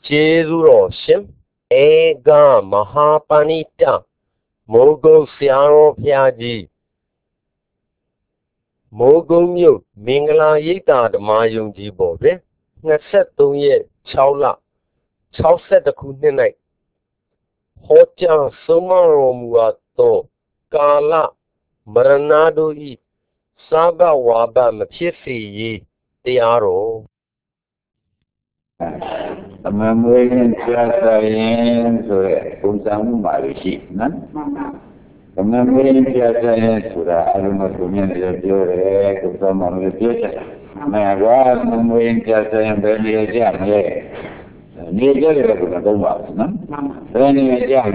Jesu Shim Ega Mahapanita Mogo Siaro Piaji Mogo Mu Mingla Yita the Mayung Jibobe Naset Chaula Chauset the Kudinite Hoja Sumaro Muato Kala Maranado E Saga Waba Mapisi Tiaro A memory in Piazza so Umsamu Marishi, none. A memory in Piazza Sura, I don't know to me the Jure, to some of the future. My God, memory in Piazza and Benny Jam, near Jericho, the was, no? Benny Jam,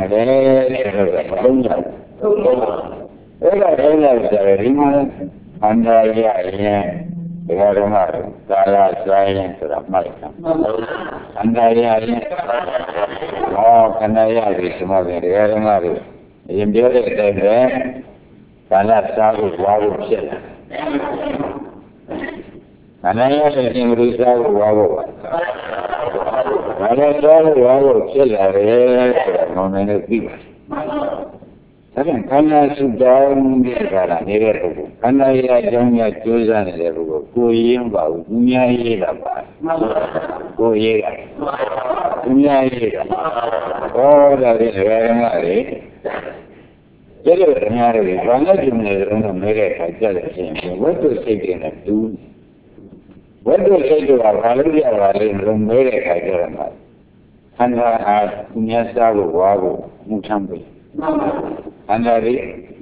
Second, Kana Sudan, never Kana Janga Josan, Kuyimba, Dunya Yelaba, Koya, Dunya Yelaba, all that is very married. Very married, one of them is on America, what to say to do? What to say to our Valeria in America? Kana Punyasa, Wago, Mutambi. Andari,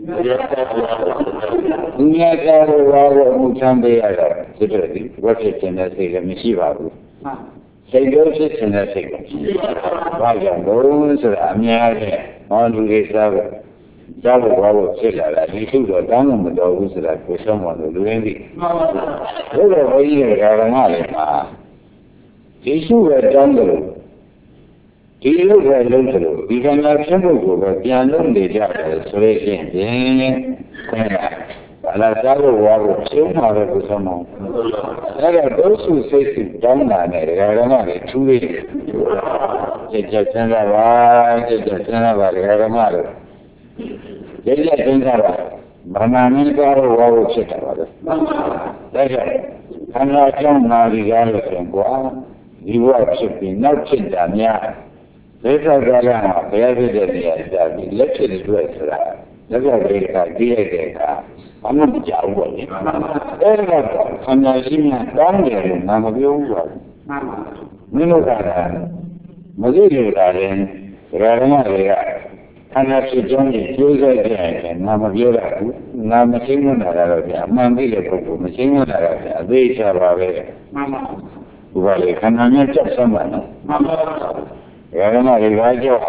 Dunia Mutambe, literally, what is in the state of Mishivaru? Say, go sit in the state. Raja goes, Amia, all who is Java, Silla, he should have done with those that for someone who do anything. Over a year, Aranale, he should have done he looked at Luther. He can have simple, but he unknown the job as solution. Alazaro was so hard to someone. There are those who say to down on it, I don't know, 2 weeks. It's a Senava, it's a Senava, Ramada. They just Senava. Mamma, was it about it. That's it. I'm not telling now the other thing. He was shipping, not sit down, yeah. Later, Gala, the lecture is better. Never break a dear. I'm not Jaway. I'm not seeing a down none of you. Minogara, Mazuri, Raramaria, and that's a journey, Joseph, and Namavira, Namasimuna, Mamma, Masimuna, they shall have it. Well, you cannot just someone. Raja,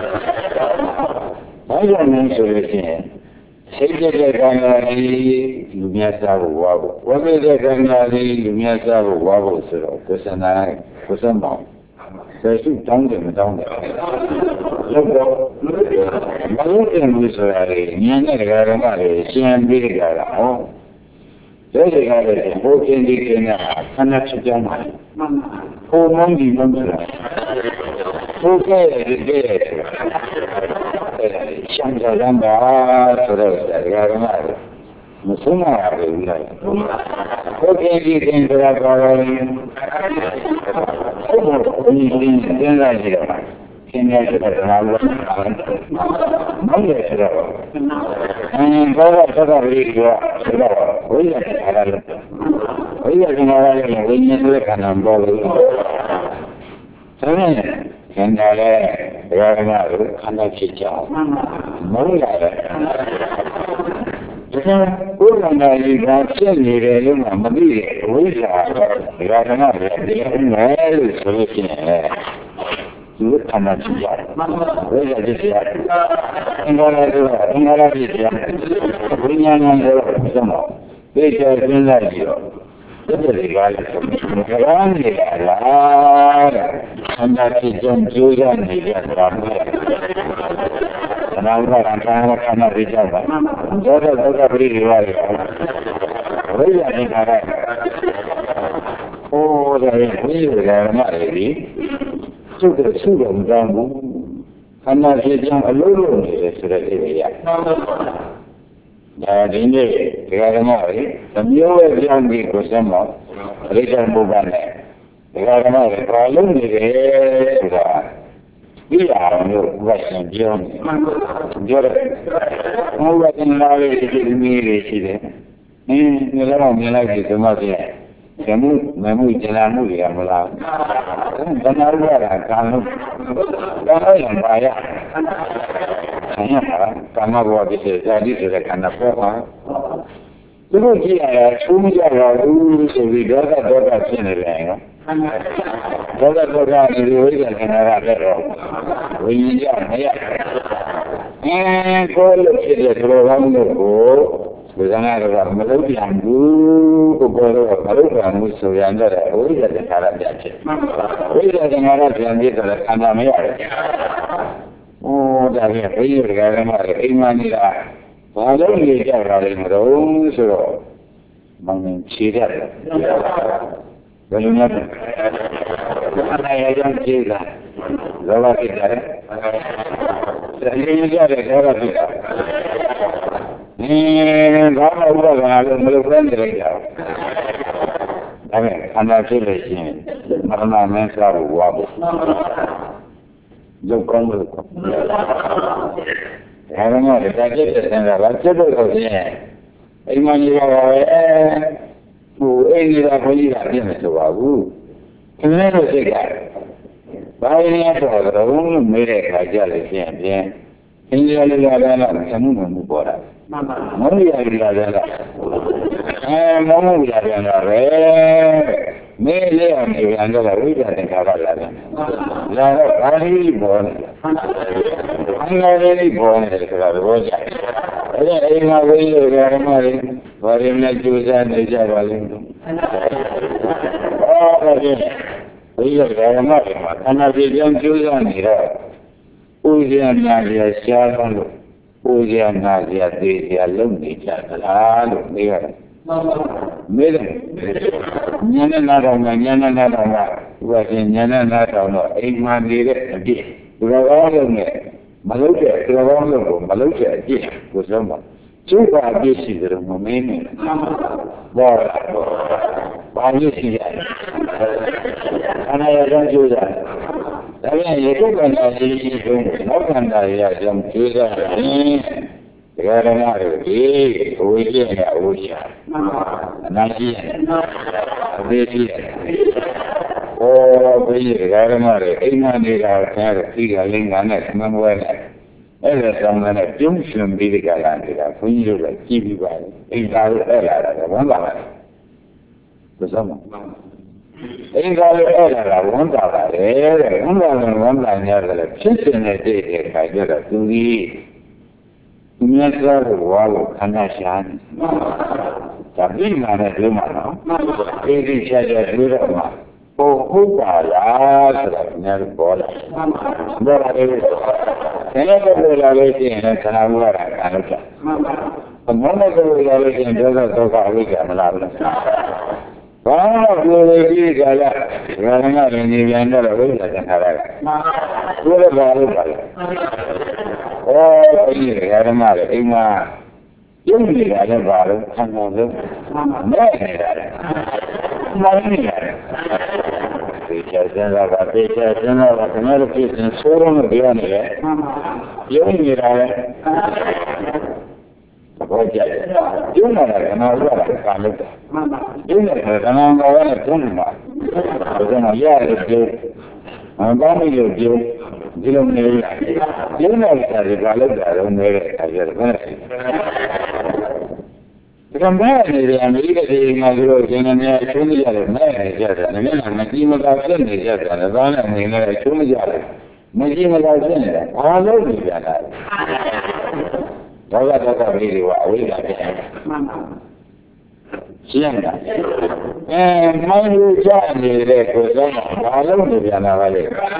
I don't answer it. Say that Ganari, Lumiasa, Wabo. What is the Ganari, Lumiasa, Wabo, sir? Kusana, Kusama. So she tongue them down there. Malutin was a Yana Garamari, Sian Vigara. Oh, there's a guy that works in the Kanachama. Oh, Monday, okay, Shangalamba, Garamari. Musuma, okay, you can go Look how much you got. Where is this yet? In Oh, there is really not ready. သူ့ကိုသူ့ကိုမတောင်းဘူးခန္ဓာဖြစ်ကြောင်းအလုံးလုံးနေတယ်ဆိုတဲ့အိဗေယဒါဒီနေ့ဒီကရမလေးသမျိုးရဲ့ကြောင်းဒီကိုစမ်းတော့အရိစ္ဆာဘုရားနဲ့ဒီကရမလေးဘာလုံးနေတယ်ဆိုတာဒီအားမျိုးဝတ်ရှင်ပြောတယ်ဘုရားကနာလေးဒီမီးလေးရှိတယ်ဒီလည်းမြင်လိုက်ပြီဒီမှာပြည့်ဇမှုမမှုကျလာမှုရမလားဘဏ္ဍာရတာကာလုံးဘာလို့ရပါရဆင်းရဲတာကာမဘဝဖြစ်တဲ့ဇာတိဆိုတဲ့ခန္ဓာပေါ်ပါသူတို့ကြည့်ရတာသုံးကြတော့ဘူးဆိုပြီးဒေါသဖြစ်နေတယ်နော်ဒေါသနေဝိဇ္ဇာခန္ဓာရတဲ့တော့ဝိညာဉ်ကြမရကိုယ်လို့ဖြစ်တဲ့သဘောကောင်းလို့ကိုဝိဇ္ဇာကတော့မလုပ်ပြန်ဘူးကိုယ်တော့မလုပ်ပြန်ဘူးဆိုရင်တော့ဝိဇ္ဇာခန္ဓာရပြန်ဖြစ်ဝိဇ္ဇာခန္ဓာရပြန်ဖြစ်တော့ခန္ဓာမရတယ်ဒါပြန်ဘိယကလည်းမရအိမ်မနေတာဘာလို့နေကြတာလဲမတော့ဆိုတော့မောင်ရင်ခြေရတယ်ဘယ်လိုလဲအဲ့ဒါကြောင့်ခြေကလောဘဖြစ်တယ်အရင်ကြတဲ့လောဘဖြစ်တာဘာမှဥပဒနာလို့မလုပ်ဘဲနေလိုက်တာဒါပေမဲ့ခန္ဓာဖြစ်လို့ရှိရင်မရဏမင်းစားဖို့ဝါဖို့ရုပ်ကောင်းလို့ဒါကမှဒါကြည့်တဲ့ဆန္ဒကစိတ်တော့ဆိုရင်အိမ်မကြီးပါပဲဟိုအိမ်ကြီးကဘုန်းကြီးကပြည့်မယ်ဆိုပါဘူးခင်ဗျားတို့စိတ်ကဘာရင်းရတော့တော့မေးတဲ့အခါကြလို့ရှိရင်ပြင်အင်းကြီးလေးလာတော့အမှုမှုပေါ်တာမှန်ပါမုန်းရရလာတော့မုန်းရပြန်တော့ပဲမင်းလေးအောင်ပြန်တော့ဝိပဿနာကလာတယ်လာတော့ဘာလေးပေါ်နေအင်္ဂါလေးပေါ်နေတယ်ဆိုတာဘောကြအဲ့ဒါအိမ်မှာဝိသုဒ္ဓရမလေးဘာရင်းနဲ့ကျူစားနေကြပါလိမ့်မယ်ဟုတ်ကဲ့ဝိသုဒ္ဓရမလေးမှာခန္ဓာပြည်ကြောင်းကျူစားနေတော့ဥဇယနာရရှားလို့ဥဇယနာရသေးရလုံနေကြသလားလို့မေးရတယ်မေးတယ်ဉာဏ်နဲ့နားတော်မှာဉာဏ်နဲ့နားတော်မှာဥပဒေဉာဏ်နဲ့နားတော်တော့အိမ်မှာနေတဲ့အပြည့်ဒီလိုကောင်းလို့နဲ့မလုပ်တဲ့ဒီလိုကောင်းလို့ကိုမလုပ်တဲ့အပြည့်ကိုဆုံးပါကျုပ်ကအပြည့်ရှိတယ်မမင်းနဲ့ဘောဘာလို့ရှိရလဲခန္ဓာရကြောင့်ကျိုးစားဒါပြန်ရေကုတ်ကံတော်ကြီးရှိဆုံးနောက်ကံတော်ရကြောင့်ကျိုးစားတယ်ဒကာရမတို့ဒီအဝိဇ္ဇာနဲ့အဝိဇ္ဇာအနာရှိတယ်အသေးရှိတယ်ဘိယဒကာရမတို့အိမ်မနေတာဆရာတို့ဒီကလင်းကနဲ့မမွဲနဲ့အဲ့ဒါတောင်းတဲ့ပြုံးရှင်ပြီးဒီကလာနေတာဘုန်းကြီးတို့လည်းကြည့်ပြီးပါလေအိမ်သားတို့အဲ့လာတာဝမ်းသာပါလားဘယ်ဆောင်မအင်္ဂါလေးအဲ့ဒါကဝန်တာပါလေတဲ့ဝန်တာရတယ်ဖြစ်နေတဲ့တဲ့ခါကျတော့သူကြီးမြတ်စွာဘုရားကိုခန္ဓာရှားနေဒါပြီးမှလည်းလုံးမနော်ဒီချာချာတွေ့တော့မှဟုတ်ပါလားဆိုတာများပေါ်လာပေါ်လာတယ်ဆင်းရဲပေါ်လာလို့ရှိရင်လည်းခန္ဓာမူရတာခံလို့ချက်ဘုံနဲ့ပေါ်လာလို့ရှိရင်ဒုက္ခအဝိဇ္ဇာမလားဘူးဘာလို့ကိုယ်ကြီးကလည်းငါငါရင်ကြီးပြန်တော့ဝိဇ္ဇာသင်္ခါရကဘယ်လိုပါလို့ပါလဲဒီဓမ္မတွေအိမ်မှာပြုံးနေတာလည်းပါလို့ခံစားလို့မဲ့နေတာလည်းမောင်းနေရတယ်ဒီချစင်လာပါဒီချစင်လာပါခင်ဗျားတို့ပြည်စင်ဆိုးရုံးလို့ပြောနေတယ်ပြုံးနေတာလည်းဘောကြတယ်ပြုံးနေတာကနာလို့တာကာလို့တာပြုံးနေတာကနာတော်နဲ့ပြုံးနေမှာဒါကြောင့်ရတယ်ပြုံးဘာမှမလုပ်ပြုံးဒီလိုနေရကျင်းနေတာကလည်းဒါတော့နေတဲ့အခါကျတော့ဘယ်ကံမဲ့နေတယ်အမေရိကန်ပြည်မှာဆိုတော့ကျင်းနေတယ်ချုံးကြရတယ်မဲ့နေကြတယ်နည်းနည်းမကြည့်မသာဖြစ်နေကြတယ်ဒါနဲ့နေနေချုံးကြတယ်မကြည့်မသာဖြစ်နေတယ်ဘာလို့နေကြတာဒေါသပြည်တွေကအဝိဇ္ဇာဖြစ်နေမှန်ပါရှင်းတာမောင်လူကြနေတဲ့ကိုယ်စားဘာလို့နေကြတာပါလဲ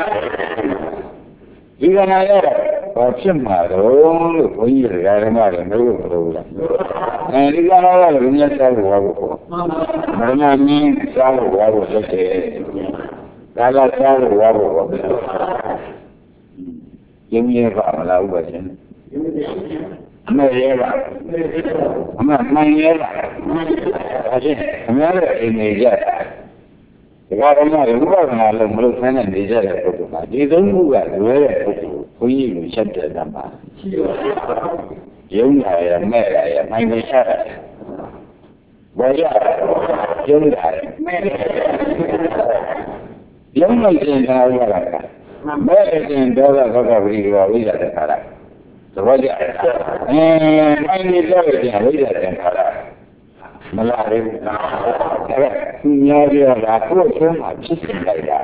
ဒီကနေ့ရဘာဖြစ်မှာတော့လို့ဘုန်းကြီးတွေကဓမ္မတွေမလို့ပြောလားဒီကနေ့ရလည်းမြတ်စွာဘုရားကိုမရဏမင်းစားလို့ဘာလို့လုပ်တယ်ဒါကစားလို့ဝါဖို့ပေါ့ကျင်းရပါမလားဥပဒေအမေရဲပါအမေမှန်ရဲပါဒါချင်းအများနဲ့အိမ်နေကြဒါကမှဥပဒနာလို့မလို့ဆန်းနေနေကြတဲ့ပုဂ္ဂိုလ်ကဒီသုံးခုကလွဲတဲ့ပုဂ္ဂိုလ်ဘုန်းကြီးကိုချက်တဲ့တမှာရုံးလာရမဲ့လာရနိုင်နေရှာတယ်ဘာရရုံးလာရမဲ့ရုံးလိုက်ရင်သာရတာမဲ့ရင်တော့ကပရိဒီဝဝိဇ္ဇာတခါလားသဘောကျနိုင်နေကြတဲ့ဝိဇ္ဇာတခါလားမလားလေအဲ့သူများပြတာကိုယ်ဆုံးမှဖြစ်နေလိုက်တာ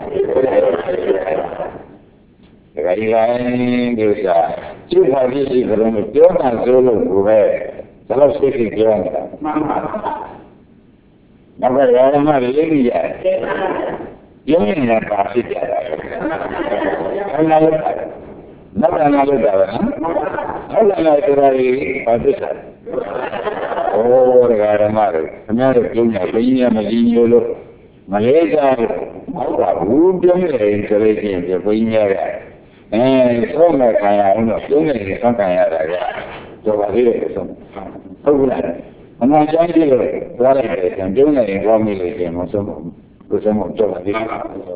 ဒါကြိလိုက်ဒီဥစ္စာကျုပ်ဟာဖြစ်စီကြလို့ပြောတာဆိုလို့ကိုပဲဒါလို့စိတ်ကြီးပြောနေတာမှန်ပါနောက်ပဲရမလေးကြီးရတယ်ရုံးနေတာပါဖြစ်ကြတာအဲ့ဒါလည်းနောက်တာလည်းတာပဲနော်ဟုတ်လားဆိုတာကြီးပါဖြစ်တာโอ้ဒကာဓမ္မတို့ခင်ဗျားတို့ပြုံးညာဘင်းရမကြီးမျိုးလို့မလေးစားလို့ဟုတ်ပါဘူးပြုံးနေတယ်ဆိုလို့ရှိရင်ဘင်းရကသုံးမဲ့ခံရအောင်တော့ပြုံးနေတယ်သုံးခံရတာကတော့ပါသေးတယ်ဆုံးဟုတ်ဘူးလားအမှန်ကျမ်းကြည့်လို့သွားလိုက်တယ်ပြုံးနေရင်ကောင်းပြီလို့ရှင်မဆုံးဘူးကိုယ်ဆုံးမတော့ပါသေးဘူး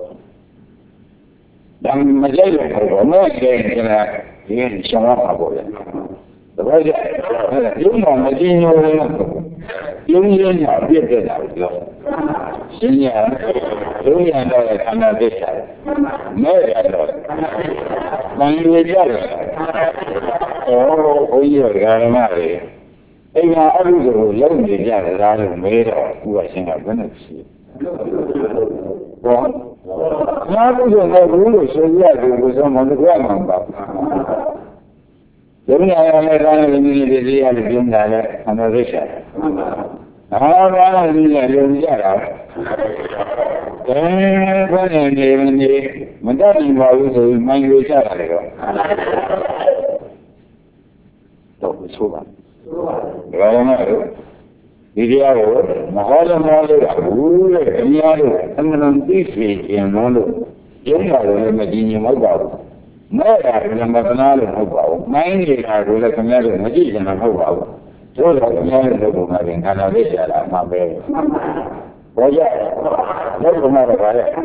ဒါမကြိုက်လို့ဘောမကျဲနေတာဒီရှောင်းပါပေါ့လေတပည့်ကြရုံးတော်မကြည့်ညိုးလို့ရုံးရင်းညာပြည့်တဲ့တာပြောရှင်းရရုံးရတော့ခန္ဓာသိတာမဲ့ရတော့မန်ရွေကြတယ်ဘုန်းကြီးတို့ဓမ္မတွေအိမ်မှာအမှုကိုလုံးနေကြတယ်လားလို့မေးတော့ဥပရှင်ကဘယ်နဲ့ရှိဟောငါတို့ကဘူးလို့ဆိုရတယ်ဘုရားမတော်မှာပါရုံးရရလည်းကောင်းတယ်ဒီနေ့ဒီရလည်းပြုံးတာလည်းအမှန်သိချာအားဘာလို့ဒီလည်းရုံကြတာဘယ်နဲ့နေမတတ်နိုင်ပါဘူးဆိုမှန်လို့ကြတာလေတော့ဆိုပါဒါကမှဒီတရားကိုမဟောလို့မလို့ဘူးလေအများတို့အမှန်တန်သိစေခြင်းလို့ရုံးရတယ်မကြည်ညိုမဟုတ်ပါဘူးမဲ့တာလည်းမသနာလို့မဟုတ်ပါဘူး။မိုင်းနေတာကိုလည်းခင်ဗျားတို့မကြည့်ကြမှာမဟုတ်ပါဘူး။တို့တော့ခင်ဗျားတို့ကမှပြန်ခန္ဓာလေးရှာတာမှပဲ။ဘောကြ။တို့ကမှတော့ပါလေ။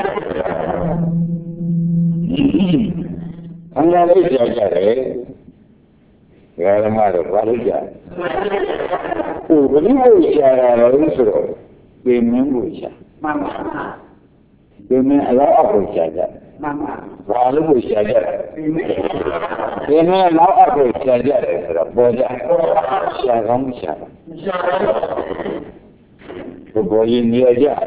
ခန္ဓာလေးရှာကြတယ်။ဒါကမှတော့ဘာလို့ကြ။ဟိုဘယ်လိုရှာတာလဲဆိုတော့ပြင်မင်းကိုရှာ။မှန်ပါ။ပြင်မင်းအလားအဖို့ရှာကြ။မှန်ပါဘာလို့ကိုရှာကြတယ်ဒီနေ့နောက်အဖို့ရှာကြတယ်ဆိုတော့ပေါ်ကြရှာကောင်းရှာဘုဘောကြီးနေကြတယ်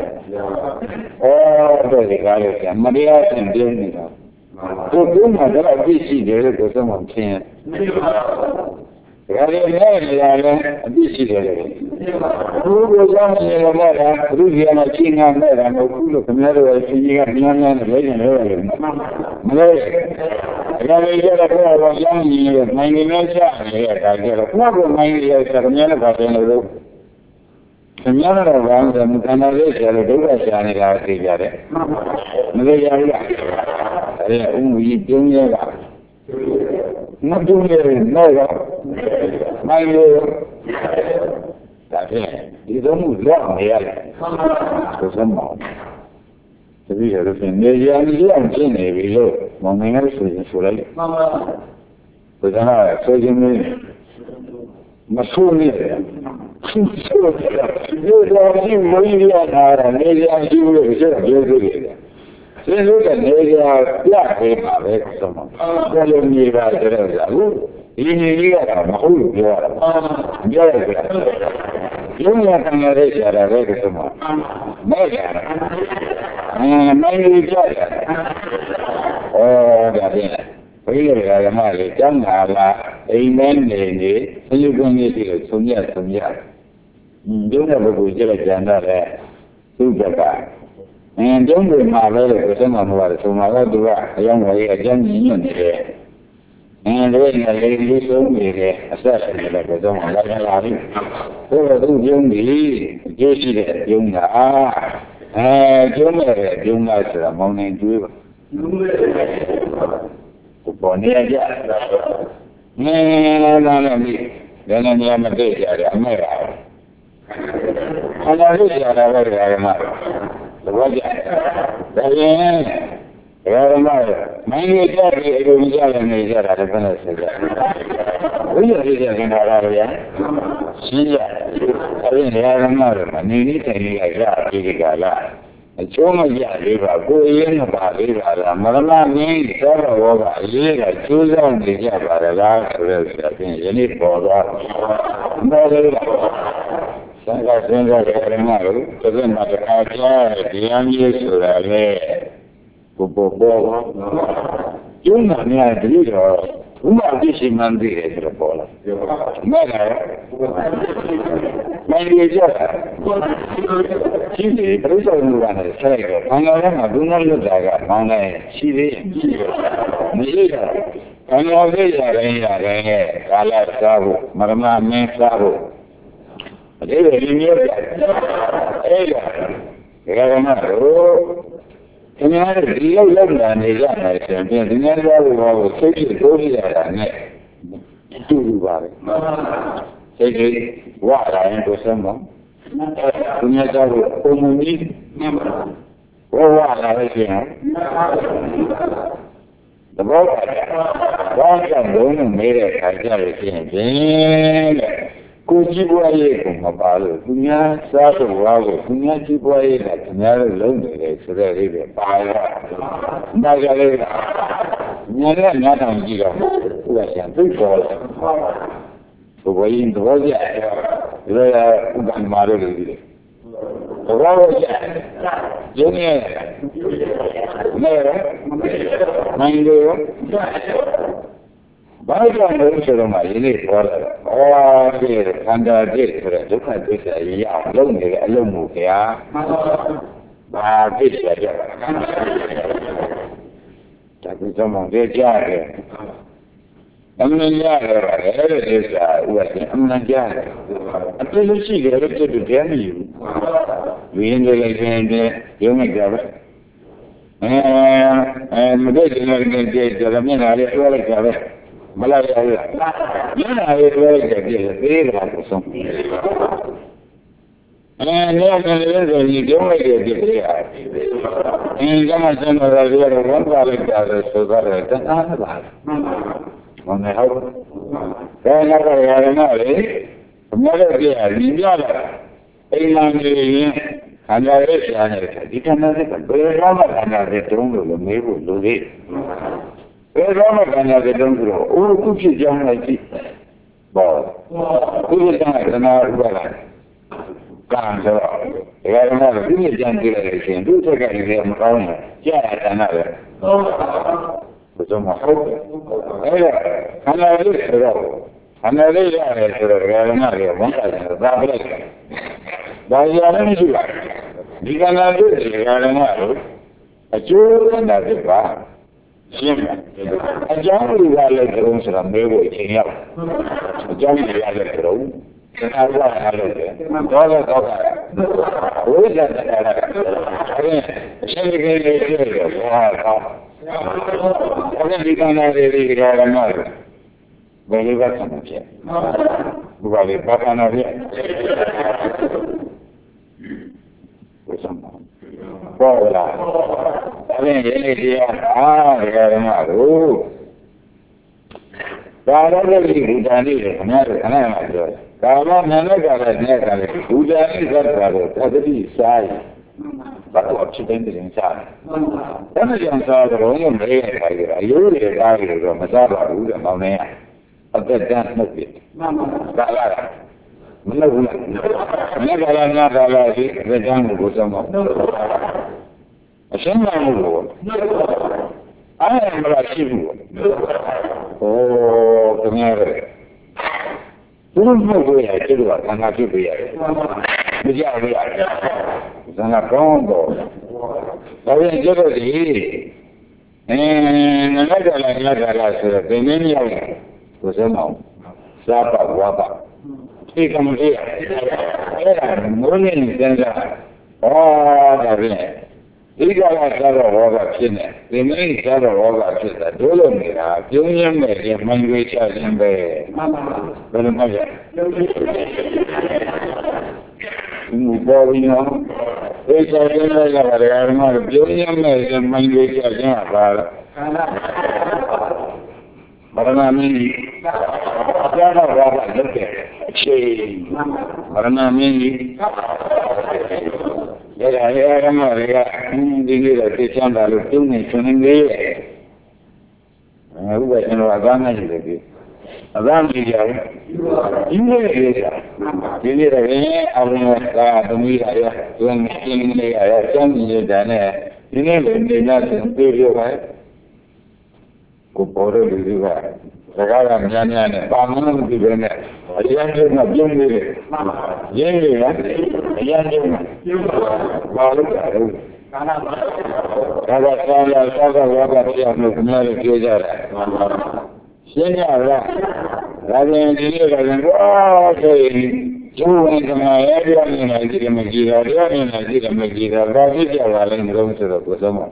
တို့ဒီကားလို့မတရားသင်ပြနေတော့သူကမှတော့ပြည့်ရှိတယ်လို့ဆိုမှထင်ဒါလည်းလည်းလည်းအပြည့်ရှိတယ်လေဘုရားကြောင့်လည်းမလားဘုရားကချင်းငါနဲ့တာမဟုတ်ဘူးလို့ခင်ဗျားတို့ရဲ့ရှင်ကြီးကညံ့ညံ့နဲ့လည်းနေတယ်မလဲဒါလည်းကြတော့ဘုရားကြောင့်ကြီးနိုင်ငံနဲ့ရှာနေတဲ့ဒါကြတော့ဘုရားကနိုင်ငံရဲ့ဆရာခင်ဗျားတို့ပါတယ်လို့ခင်ဗျားတို့ကဘာလို့မခန္ဓာလေးဆရာတို့ဒုက္ခရှာနေတာသိကြတယ်မသိကြဘူးလားအဲဥမကြီးကျုံးရတာမတူနေတော့မိုင်းလို့ဒါဖြင့်ဒီသုံးမှုလောက်နေရတယ်ဆိုစမ်းပါတပည့်တော်တို့နေရာကြီးအောင်ရှင်းနေပြီလို့မောင်ငယ်ကဆိုရင်ဆိုလိုက်မှန်ပါဘုရားကဆိုခြင်းမဆိုးနေတယ်ဆိုးတယ်ဒီလိုကြီးမွေးရတာနေရာကြီးလို့ဆိုတော့ပြောသေးတယ်ဒီလိုကနေရာပြပေးပါပဲဆိုတော့ဘယ်လိုနေပါကြလဲအခုဒီနေကြီးကတော့မဟုတ်လို့ပြောရတာပြောရတယ်ရုံးရခံရတဲ့ဆရာတော်ပဲဆိုမှမဲ့ရတယ်နိုင်လို့ပြောရတယ်ဒါဖြင့်ဘယ်လိုလဲဓမ္မလေးကျောင်းလာလာအိမ်မဲနေနေဆင်းရဲကုန်ကြီးတွေဆုံးရရုံးတဲ့ပုဂ္ဂိုလ်ကြည့်ကြတယ်သူ့ဘက်ကကျုံးတွေမှာပဲလို့ဆိုမှမဟုတ်ဘူးဆိုမှတော့သူကအယောင်ဝေးအကျဉ်းကြီးညွန့်နေတယ်တို့နေလေးလေးဆုံးနေတယ်အဆက်ရှိတယ်လို့ဆိုမှလာလာပြီဘုရားသူကျုံးကြီးကျိုးရှိတဲ့ကျုံးကကျုံးမဲ့ကျုံးသားဆိုတာမောင်နေကျွေးပါပေါ်နေကြလာလည်းမိလည်းနေရာမသိကြတယ်အမေကခန္ဓာလေးကြတာပဲဓမ္မသဘောကျဒါရင်ဓမ္မမင်းကြီးကြပြီးအလိုမကြလည်းနေကြတာလည်းဘယ်နဲ့ဆက်ကြဝိညာဉ်ကြီးကနာလာဗျာရှင်းကြအဲဒီဓမ္မတွေမှာနေနေတိုင်နေရကြဒီကလာအကျိုးမရသေးပါကိုယ်ရင်းပါသေးပါလားမရဏမင်းသောတော်ကအရေးကကျိုးစားနေကြပါလားဆိုတော့ဖြင့်ယနေ့ပေါ်သွားတယ်လေသံဃာစင်္ကာဓမ္မတို့သစ္စာတခါကြားတရားမျိုးဆိုတာလေကိုပေါ်ကျုံးနာများတတိတော်ဥမာပြရှိမှန်းသိတယ်ဆိုတော့ပေါ်လာမဲ့တယ်မင်းကြီးကြတာရှိတယ်ပြိဿလူကလည်းဆက်ရောဘာသာထဲမှာဒုက္ခလွတ်တာကမောင်းလိုက်ရှိသေးရဲ့မရှိတာဘာသာသေးရတယ်ကာလစားဖို့မရမမင်းစားဖို့အဲ့ဒီလိုမျိုးအဲ့ဒါဓမ္မတို့ဒီနေ့ဒီလောက်လာနေကြတယ်ဆိုရင်ဒီနေ့တော့ဘောကိုစိတ်ကြီးတိုးရတာနဲ့တူပါပဲစိတ်ကြီးဝါလာရင်ကိုစမ်းပါဒီနေ့တော့ပုံမှန်ကြီးဘောဝါလာလို့ရှိရင်သဘောကျဘာကြောင့်လုံးနဲ့နေတဲ့ခါကြလို့ရှိရင်ဒီတဲ့ကိုကြည့်ပွားရေးကိုမပါလို့သူများစားတော့ဝါကိုသူများကြည့်ပွားရေးကသူများတို့လုံးနေတယ်ဆိုတဲ့လေးပဲပါရတာကြလေးကညနဲ့ညတောင်ကြည့်တော့သူကပြန်သိပေါ်တယ်ဘဝရင်းတော့ကြတယ်ဒီလိုဥပ္ပမာတို့လူတွေဘောကြရင်းနေနေရမင်းတို့ဘာကြောင့်လဲဆိုတော့မှဒီနေ့ပြောတာ။ဒီခန္ဓာပြည့်ဆိုတဲ့ဒုက္ခသစ္စာရအောင်လုပ်နေတဲ့အလုံးမှုဗျာ။ဘာပြည့်ရကြ။ဒါကကြောင့်မှကြရတယ်။အမှန်ရတယ်ပါလေတဲ့သစ္စာဥပဒေအမှန်ရတယ်။အပြည့်လို့ရှိတယ်လို့ပြည့်တယ်မယူ။ဝိညာဉ်တွေလည်းရုံးလိုက်ကြပဲ။မသိတယ်လည်းကြည့်ကြတယ်မျက်နှာလေးတွဲလိုက်ကြပဲ။မလာရဘူး။ညနာရေးပြောလိုက်တဲ့ပြည့်သေးတာကိုဆုံး။နေရာကလေးဆိုရင်ကျုံးလိုက်တဲ့ပြည့်သေးတာ။ကမ္မစံတော်ရရဝန်ပါလိုက်တာဆိုတော့တဏှာပါ။မနေဟုတ်ဘူး။ဒါနဲ့ကရရနာလေအများကြီးပြရင်ပြလာအိမ်လာနေရင်ခန္ဓာရဲ့ဆရာနဲ့ဒီခန္ဓာတွေကဘယ်တော့မှခန္ဓာတွေတုံးလို့မေးဖို့လိုသေးတယ်။ဘယ်တော့မှခန္ဓာတွေတုံးဆိုတော့အိုးခုဖြစ်ကြောင်းလိုက်ကြည့်။ဘောခုဖြစ်ကြောင်းကနာဥပါဒကံဆိုတော့ဒီကနေ့ကဒီကြံကြည့်လိုက်ရင်သူ့ထက်ကလည်းမကောင်းဘူး။ကြာရတာနဲ့ပဲ။ဘယ်တော့မှဟုတ်တယ်။အဲ့ဒါခန္ဓာလေးဆိုတော့ခန္ဓာလေးရတယ်ဆိုတော့ဒီကနေ့ကဝန်တာတယ်ဒါပဲ။ဒါရလည်းမရှိပါဘူး။ဒီကနေ့ကဒီကနေ့ကအကျိုးခန္ဓာတွေပါရှင်းတယ်။အကြောင်းတွေကလည်းကြုံဆိုတာမဲဖို့အချိန်ရောက်။အကြောင်းတွေကလည်းကြုံသနာ့ဘာအားလို့လဲ။တော့တော့ဝိဇ္ဇာတရားအဲ့အရှင်ကြီးလေးတွေဘာကောင်း။အဲ့ဒီကံတွေဒီကံမှာဘယ်လိုပဲဆံဖြစ်။ဘုရားလေးဘာကနာဖြစ်။ဘုရားပေါ်လာအဲ့ဒီနေ့တရားဓမ္မတို့ဒါလည်းဒီဘုရားလေးတွေခင်ဗျားတို့ခဏမှပြောတယ်ကာမနာနဲ့ကလည်းနဲ့ကလည်းဘုရားလေးသတ်တာတော့သတိစားရဘာလို့ဖြစ်တဲ့တင်စားတယ်ဘယ်နဲ့ကြောင့်စားတော့ရုံးမေးရခိုင်းကြအယိုးတွေကားတွေတော့မစားပါဘူးတဲ့မောင်နေအသက်တန်းနှုတ်ပြကာလာမနှုတ်ဘူးလားမြတ်ကာလနာကာလရှိအသက်တန်းကိုဆုံးမအရှင်းမှန်လို့အဲ့မလားရှိဘူးဟိုခင်ဗျားတို့ဘုရားမဟုတ်ရဲ့ကျတော့ခန္ဓာဖြစ်ပြရတယ်မကြဘူးလားဇာနာကောင်းတော့ဒါပြန်ကျတော့ဒီနတ်ကလည်းနတ်ကလည်းဆိုတော့ဒီနည်းရောက်တယ်ကိုစမ်းအောင်စားပါဝါပါဒီကမ္မကြီးအဲ့ဒါမိုးနေစမ်းစားဒါဖြင့်ဒီကလာကြတော့ဘောကဖြစ်နေဒီမင်းကြတော့ဘောကဖြစ်တာတို့လို့နေတာပြုံးရင်းမဲ့ရင်မှန်ရွေးချခြင်းပဲမှန်ပါဘယ်လိုမှရဘောရင်းနော်ဒီချခြင်းလည်းကြပါတယ်အမှန်ပြုံးရင်းမဲ့ရင်မှန်ရွေးချခြင်းကပါလားဘာရဏမင်းကြီးကြားတော့ဘောကလွတ်တယ်အချိန်ဘာရဏမင်းကြီးရမတွေကဒီလိုတော့သိချမ်းတာလို့ပြုံးနေရှင်နေရဲ့အခုပဲကျွန်တော်အကားနဲ့ရှိတယ်ဒီအကားကြည့်ကြတယ်ဒီလိုရေးတာဒီလိုတော့အလုံးကသမီးရရသူငင်းနေရစမ်းကြည့်တဲ့နဲ့ဒီနေ့လည်းနေနေပြေပြောပါကိုပေါ်ရလူတွေကစကားကများများနဲ့ပါမလို့မသိပဲနဲ့အရင်ကပြုံးနေတယ်ရင်းနေလားအရင်ကဘာလို့လဲဒါကဆောင်းလာဆောက်ကဝါကပြောင်းလို့ခဏလေးပြောကြတာရှင်းရလားဒါပြန်ဒီလိုကလည်းဆိုရင်ကျိုးဝင်ကမှာရရနေတာဒီကမကြည့်တာရနေတာဒီကမကြည့်တာဘာဖြစ်ကြပါလဲမလို့ဆိုတော့ကိုယ်ဆုံးမ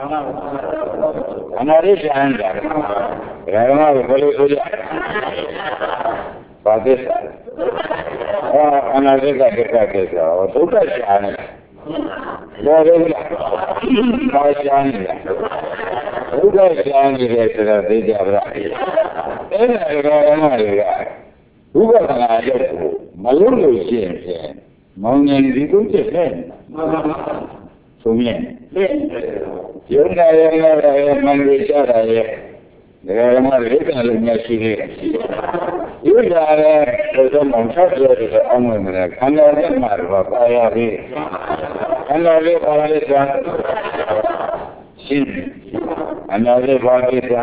အနာရိချမ်းတာဒါကမှဘယ်လိုဆိုကြဘာဖြစ်အနာရိကဒုက္ခကိစ္စဒုက္ခရှာနေဘောရလားဘာရှာနေလဲဒုက္ခရှာနေတယ်ဆိုတော့သိကြပါလားအဲ့ဒါကမှတွေကဘုရားကရုပ်ကိုမလို့လို့ရှိရင်မောင်ငယ်ဒီကုချက်နဲ့ဆိုမြင်ရုံနာရမန်လေးချတာရဲ့ဒါကမှလေးကလည်းမျက်ရှိသေးတယ်ဒီကလည်းတော့မောင်ချတယ်ဆိုအောင်ဝင်တယ်ခန္ဓာနဲ့မှာတော့ပါရပြီခန္ဓာလေးပါလေးကရှင်းအနာလေးပါလေးက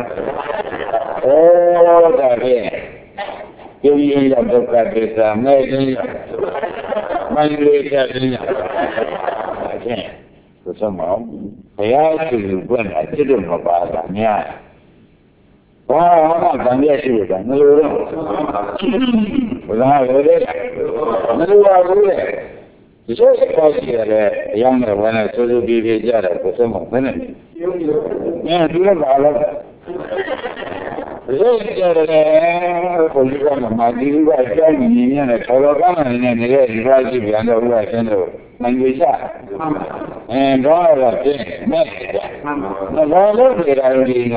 ဒါပဲကျင်းရတဲ့ဒုက္ခသစ္စာမဲ့ခြင်းမန်လေးချခြင်းအချင်းဆိုစမောဘုရားရှိခိုးပွင့်တာစိတ်မပါတာများဘာမှဗန်ရရှိတာမလို့တော့ဘုရားလည်းမလို့ပါဘူးလေဒီလိုပေါ့ရှိရတယ်အယောင်းနဲ့ဝင်နေစိုးစိုးပြေးပြေးကြတယ်ဆိုစမောဘယ်နဲ့ဒီလိုပါလားဒီကြရတယ်ဘုရားကမာဒီကကြောင်းနေနေနဲ့ထော်တော်ကောင်းနေနေတဲ့ဒီပါရှိပြန်တော့ဘုရားဆင်းလို့မင်္ဂလာတော့ရတဲ့မဲ့ဘာလို့ဒီရာဒီက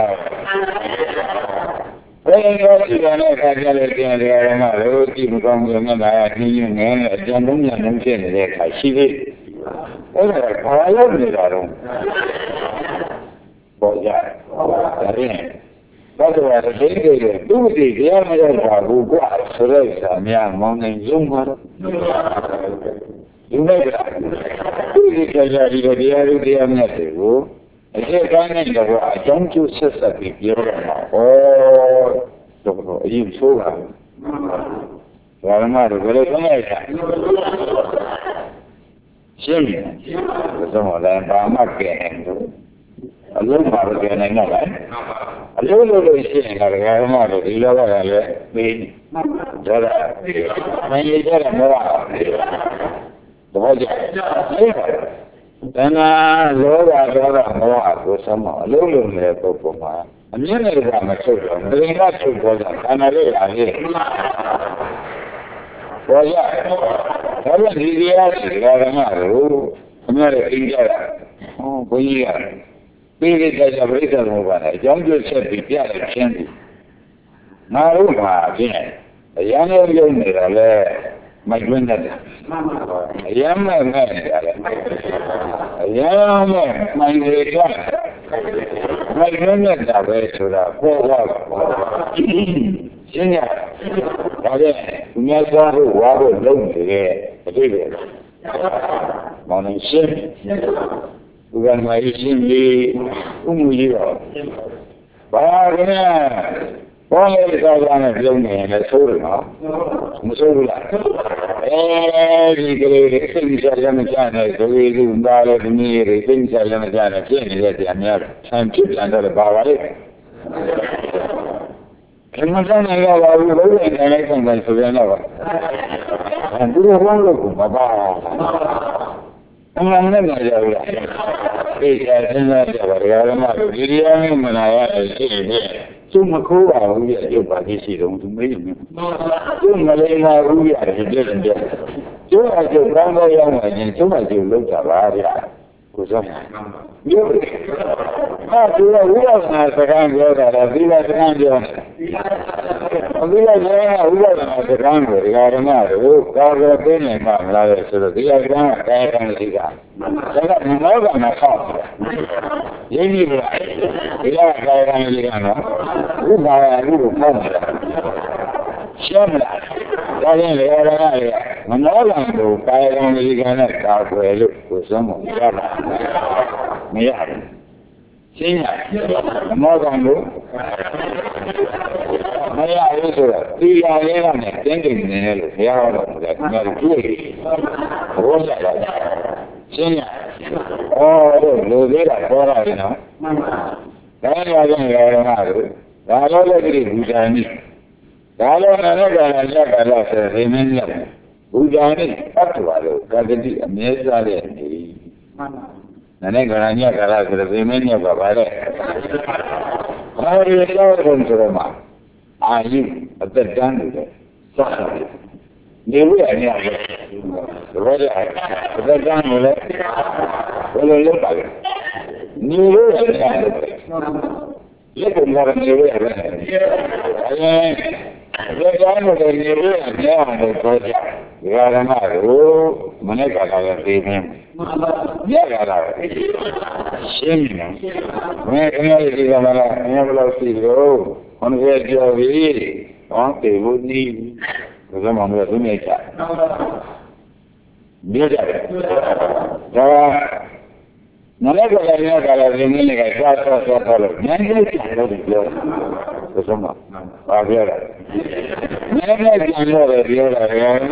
ဘယ်လိုဒီကနေ့ခါကြလဲတင်တယ်ရမှာလို့ကြည့်မကောင်းဘူးမျက်နှာကညင်းညင်းနေအကြံလုံးညံလုံးဖြစ်နေတဲ့အခါရှိသေးအဲ့ဒါဘာလို့နေတာတော့ပေါ်ကြတယ်ဘာလို့လဲဒီကိလေသူ့ဒီတရားမရတာဘူးကွာဆိုတော့ဆာမြမောင်းနေရုံမှာဒီမဲ့ကသူ့ဒီကြာဒီတရားတွေတရားမြတ်တွေကိုအချက်ကောင်းတဲ့တော့အကြောင်းကျိုးဆက်ဆက်ပြီးပြောရမှာဩတော့အရင်ဆိုးတာဘာမှတော့ဘယ်လိုဆုံးလိုက်တာရှင်းပြီတော့လည်းဘာမှကဲနေတော့အလုံးပါတော့ကျနေတော့လားအလုံးလို့ရှိရင်လည်းဘာမှတော့ဒီလောကကလည်းပြီးတော့မင်းရကြတယ်မဟုတ်တော့ကြတဏှာလောဘဒေါသမောဟကိုစမောအလုံးလုံးနေတဲ့ပုဂ္ဂိုလ်မှာအမြင့်နဲ့ကမချုပ်တော့ဘယ်ကချုပ်တော့တာခန္ဓာလေးလာလေဘောရဒါပေမဲ့ဒီတရားတွေဓမ္မတို့အများနဲ့အိမ်ကြတာဟောဘုန်းကြီးကပြီးတဲ့ကြပြိဿမောပါလားအကြောင်းပြချက်ပြီးပြတယ်ချင်းတယ်ငါတို့မှာဖြင့်အရန်လုံးလုံးနေတာလဲမိုက်တွင်းတတ်တယ်အရန်မဲ့မဲ့နေတာလဲအရန်မဲ့မိုက်တွေကြမိုက်တွင်းနေတာပဲဆိုတာပေါ်သွားရှင်းရဒါနဲ့မြတ်စွာဘုရားဝါဖို့လုံးနေတဲ့အတိတ်ပဲမောင်နေရှင်းဘုရားမကြီးရှင်းပြီးဥမှုကြီးတော့ဘာကလဲဘောလေးစားစားနဲ့ပြုံးနေတယ်ဆိုးတယ်နော်မဆိုးဘူးလားအဲဒီကလေးတွေသိကြရမကြနဲ့ဒုေလူသားလည်းဒီနည်းတွေသိကြရမကြနဲ့ဖြစ်နေတဲ့တရားများတယ်ဆံဖြစ်ပြန်တော့ဘာပါလဲခမစနေရပါဘူးလို့လည်းတိုင်းလိုက်ဆောင်တယ်ဆိုရင်တော့သူတို့ဟောလို့ကမပါ I'm not going to do that. It hasn't that Giriani Manaya, Sumakura, we are your Pakisi, don't make me. Malena, we are the different. You are the grandma young and so much you look at Varia. You are not the kind of that we are the kind of. We are the kind of Garama, who got a opinion from others, so that we are going to pay on the guy. So that we know them at all. You need to be like a who are you from? Shamla, that in the area, when all of them buy on the Ghana car for a look for someone. Yeah. Senior, more than you. I also see I thinking in the yard that Mercury. What's that? Senior, oh, no, they are for us now. Then I don't know. I don't agree. Gala, remember, Bujani, Patualo, Kagadi, Mesa, Nanagana, Gala, remember, Babare. How do you go from Roma? Are you at the gun? Sorry. You will, the gun will look at it. You will, look at what you the guy was a new and down the project. You are a man who Maneka gave him. Yeah, shame. When I never see you on where you are really on the wood need the woman was to make that. Malaga la remene che fa solo niente insomma va bene niente allora viola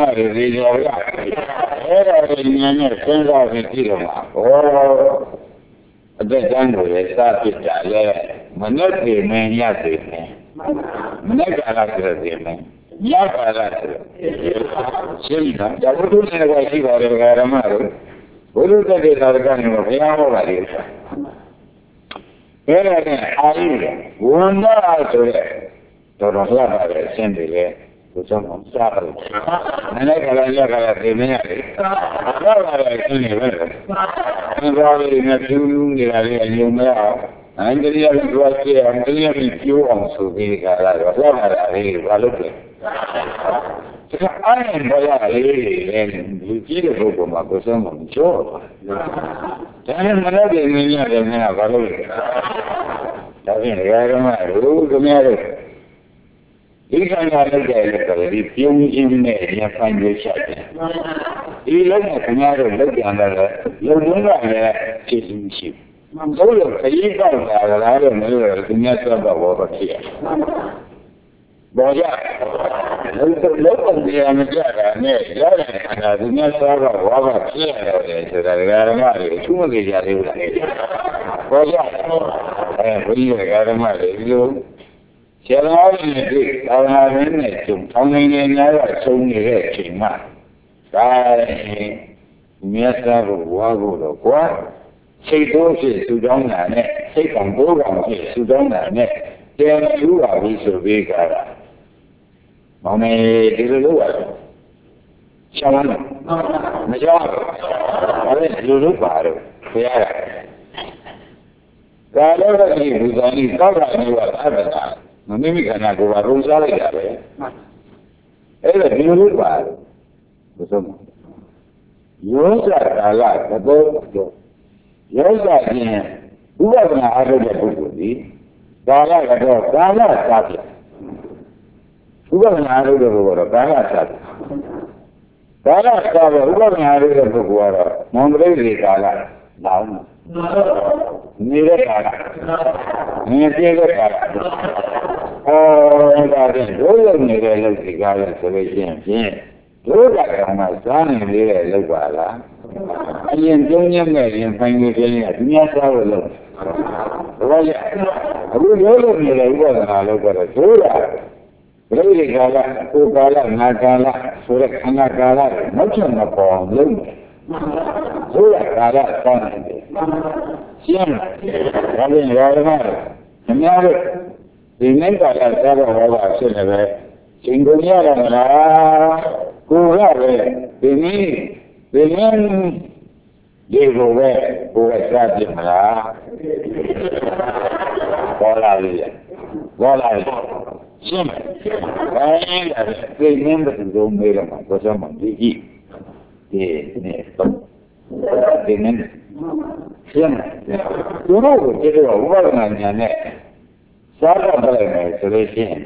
era il mio senza sentire ma ora adesso è stato ma non è che mi ha detto non è che la crede ya para sì da tutto ne vai a fare male Voluta che l'arganimo vediamo la vita. Era che un altro è tornato a fare sempre che facciamo un sacco. Non è che la lega criminale. Allora non va bene più lunghi la lega anche lì anche più non so dire che la il tiro dopo ma cosa non c'ho non è che mi viene a valore va bene era male come il canale del di più in media fanno il chat il canale del canale lo non è che si dice ma solo che io parlare nel mio lavoro che Boya, lo que me queda, la dunia estaba guapa, se la regala madre, ¿cómo que ya le Boya, voy a regalar madre, yo, si ahora me pongo nada, son ni de chingada. Me está guapo, lo cual, se doce su dona, se campo, su dona, se su aviso de cara. Ma me lo chiamano, mi chiamano, adesso lo fare, allora che bisogna parlare, non è mica una cosa rosa legale, era più lo fare, insomma, io so là, dopo, io so che una arreda così, dalla Ubanare da lavoro, dalla stava, ubanare da lavoro, non vedi dalla, no, mi regala, mi regala, oh, guarda, dove mi regala se vedi, dove è una sana mi regala, e in ogni media fanno che mi ha trovato, voglio, lui mi regala per sola. Gala, Nagala, Surakana Gala, much on the phone, ဆိုရကာလစောင်းနေတယ်ရှင်းလားဒါပြင်ရာဓမအများတို့ဒီနေ့ကလည်းသာဘောဟောတာဖြစ်နေပဲရှင်ကုန်ရတယ်မလားကိုရပဲဒီနေ့ဒီလိုပဲကိုယ်ကစားပြမလားပေါ်လာပြီရှင်းတယ်ဘယ်လဲသိနေတယ်ဒီလိုမေးတော့မှာကိုစမ်းဒီကြီးဒီနေ့တော့ဒီနေ့ရှင်းတယ်သူတို့ကိုကြည့်တော့ဥပဒနာညာနဲ့စားတော့ပြလိုက်မယ်ဆိုလို့ရှိရင်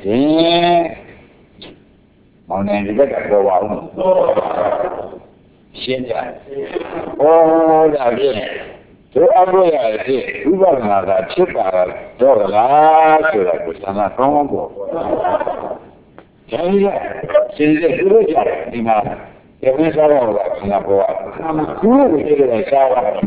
မောင်နေဒီဘက်ကတော့ပါအောင်ရှင်းကြ။ဒါဖြင့်သူအပ်ရရဲ့ဥပဒနာကဖြစ်တာတော့လားဆိုတာကိုသံဃာကောင်းပေါ့။ဒါကြီးကရှင်းတဲ့သူတို့ကြတယ်ဒီမှာဒီမင်းစားတော့ကခဏပေါ်။သူတို့ကိုကြည့်တယ်စားတာ။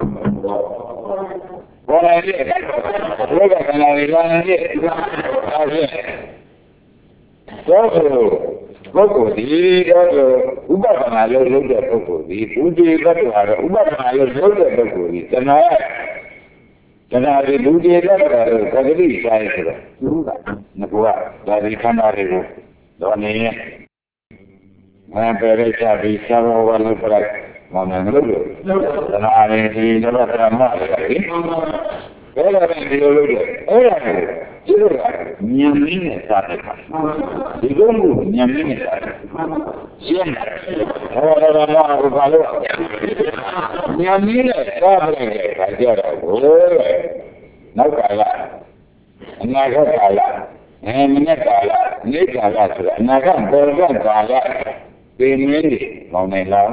ဘောလိုက်လေဘုရားကနာရီလာနေတယ်ဒါဖြင့်တော့ပုဂ္ဂိုလ်ဒီတော့ဥပဒနာလို့လုပ်တဲ့ပုဂ္ဂိုလ်ဒီဘူတိကတ္တဝါတော့ဥပဒနာလို့လုပ်တဲ့ပုဂ္ဂိုလ်ဒီတဏှာဒီဘူတိကတ္တဝါတော့သတိစားရဆိုတော့သူကငါကဒါဒီခန္ဓာတွေကိုတော့နေရင်မပယ်ရချပြီးသာဘောဝလို့ပြလိုက်မောင်နေလို့တဏှာရည်ဒီတော့ဓမ္မလေဘယ်လိုလဲဒီလိုလုပ်တယ်အဲ့ဒါကိုကျတော့ဉာဏ်မင်းနဲ့စားတယ်ဒီလိုမျိုးဉာဏ်မင်းနဲ့စားတယ်ရှင်းတယ်ဟောတော့ဘာလို့ဉာဏ်မင်းနဲ့စားတယ်ခါကြတော့ဘိုးနောက်ကလာအနာဂတ်ကာလမနေ့ကာလနေ့ကာလဆိုတော့အနာဂတ်ပေါ်ကကာလဒီမင်းတွေမောင်နေလား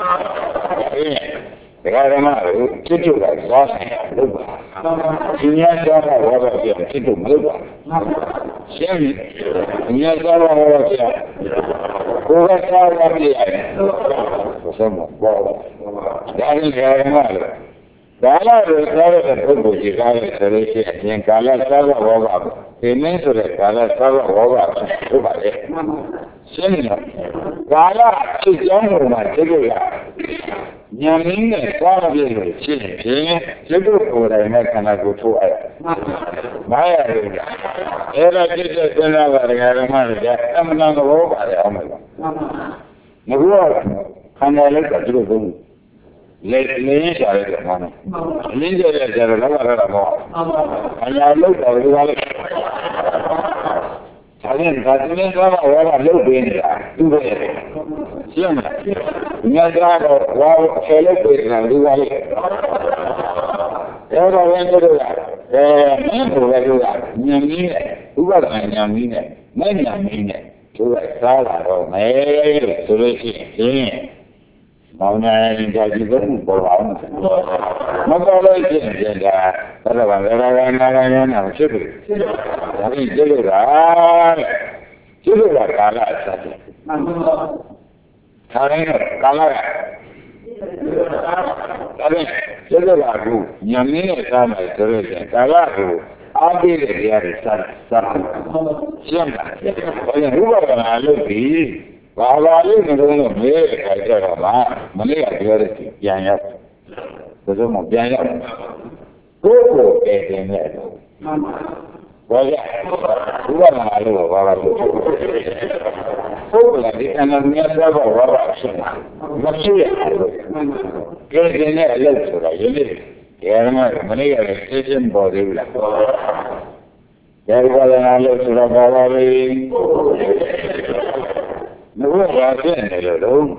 ဒါကဓမ္မကိုจิตတို့ကစားတယ်လို့ပါဒီများစားတာဘောတော့ပြန်จิตတို့မလို့ပါရှင်းပြီဒီများစားတာဘောတော့ပြန်ကိုယ်ကစားရပြရတယ်ဆိုစမ်းဘောဒါလည်းဓမ္မလို့ဒါလည်းစားရတဲ့ပုဂ္ဂိုလ်ကြီးကားလို့ဆိုလို့ရှိရင်ကာလစားတော့ဘောပါဒီမင်းဆိုတဲ့ကာလစားတော့ဘောပါဟုတ်ပါလေရှင်းပြီကာလစိတ်ကြောင်းပေါ်မှာစိတ်ကဉာဏ်ရင်းနဲ့သွားရပြည့်လို့ရှင်းရင်စိတ်တို့ကိုယ်တိုင်နဲ့ခန္ဓာကိုယ်ထိုးအဲ့မရဘူးအဲ့ဒါจิตတဲ့စဉ်းစားပါဒကာဓမ္မတွေကအမှန်တဘောပါတယ်အောင်မလားငါကခန္ဓာလေးကသူတို့ဘုံလေရှားရတယ်မောင်းလင်းကြတဲ့ကျတော့လောက်ရတာမောအညာလောက်တော့ဒီကလေးဒါနဲ့ဒါသင်္ကားကဝါကလုတ်ပေးနေတာသူပဲရှင်းမလားညကတော့ဝါဆယ်လုတ်ပေးနေတာဒီကလေးတော့ဝင်တို့ကမင်းတို့လည်းတို့ကဉာဏ်ကြီးနဲ့ဥပဒနာဉာဏ်ကြီးနဲ့မဲ့ဉာဏ်ကြီးနဲ့တို့ကစားလာတော့မယ်လို့ဆိုလို့ရှိရင်မောင်နိုင်ကြကြည့်ဖို့ပေါ်အောင်မပေါ်လို့ရှိရင်ဒါဘယ်တော့မှလည်းနာနာဖြစ်ပြီဒါပြီးကျလို့ကကာလအဆက်တယ်ခါရင်းတော့ကာလကဒါပြီးကျလို့ကအခုညမင်းနဲ့စားမယ်ဆိုလို့ရှိရင်ကာလကိုအားပေးတဲ့နေရာတွေစားရှင်းလားဘယ်ဥပဒနာလုပ်ပြီးဘာသာလေးမျိုးလုံးမေးခိုင်ကြတော့မှမနေ့ကပြောတဲ့ပြန်ရဆိုတော့မပြန်ရကိုယ်ကိုတည်တင်တဲ့တော့ဘာလဲဥပမာလို့ဘာလို့ဟုတ်လားဒီအနာမြတ်သောဘာဘာဖြစ်မှာမဖြစ်ရဘူးကဲတင်တဲ့အလုပ်ဆိုတာရင်းနေတယ်မနေ့ကလည်းသိချင်းပေါ်သေးဘူးလားဒါကလည်းလို့ဆိုတာဘာပါလဲငါကဘာဖြစ်နေလို့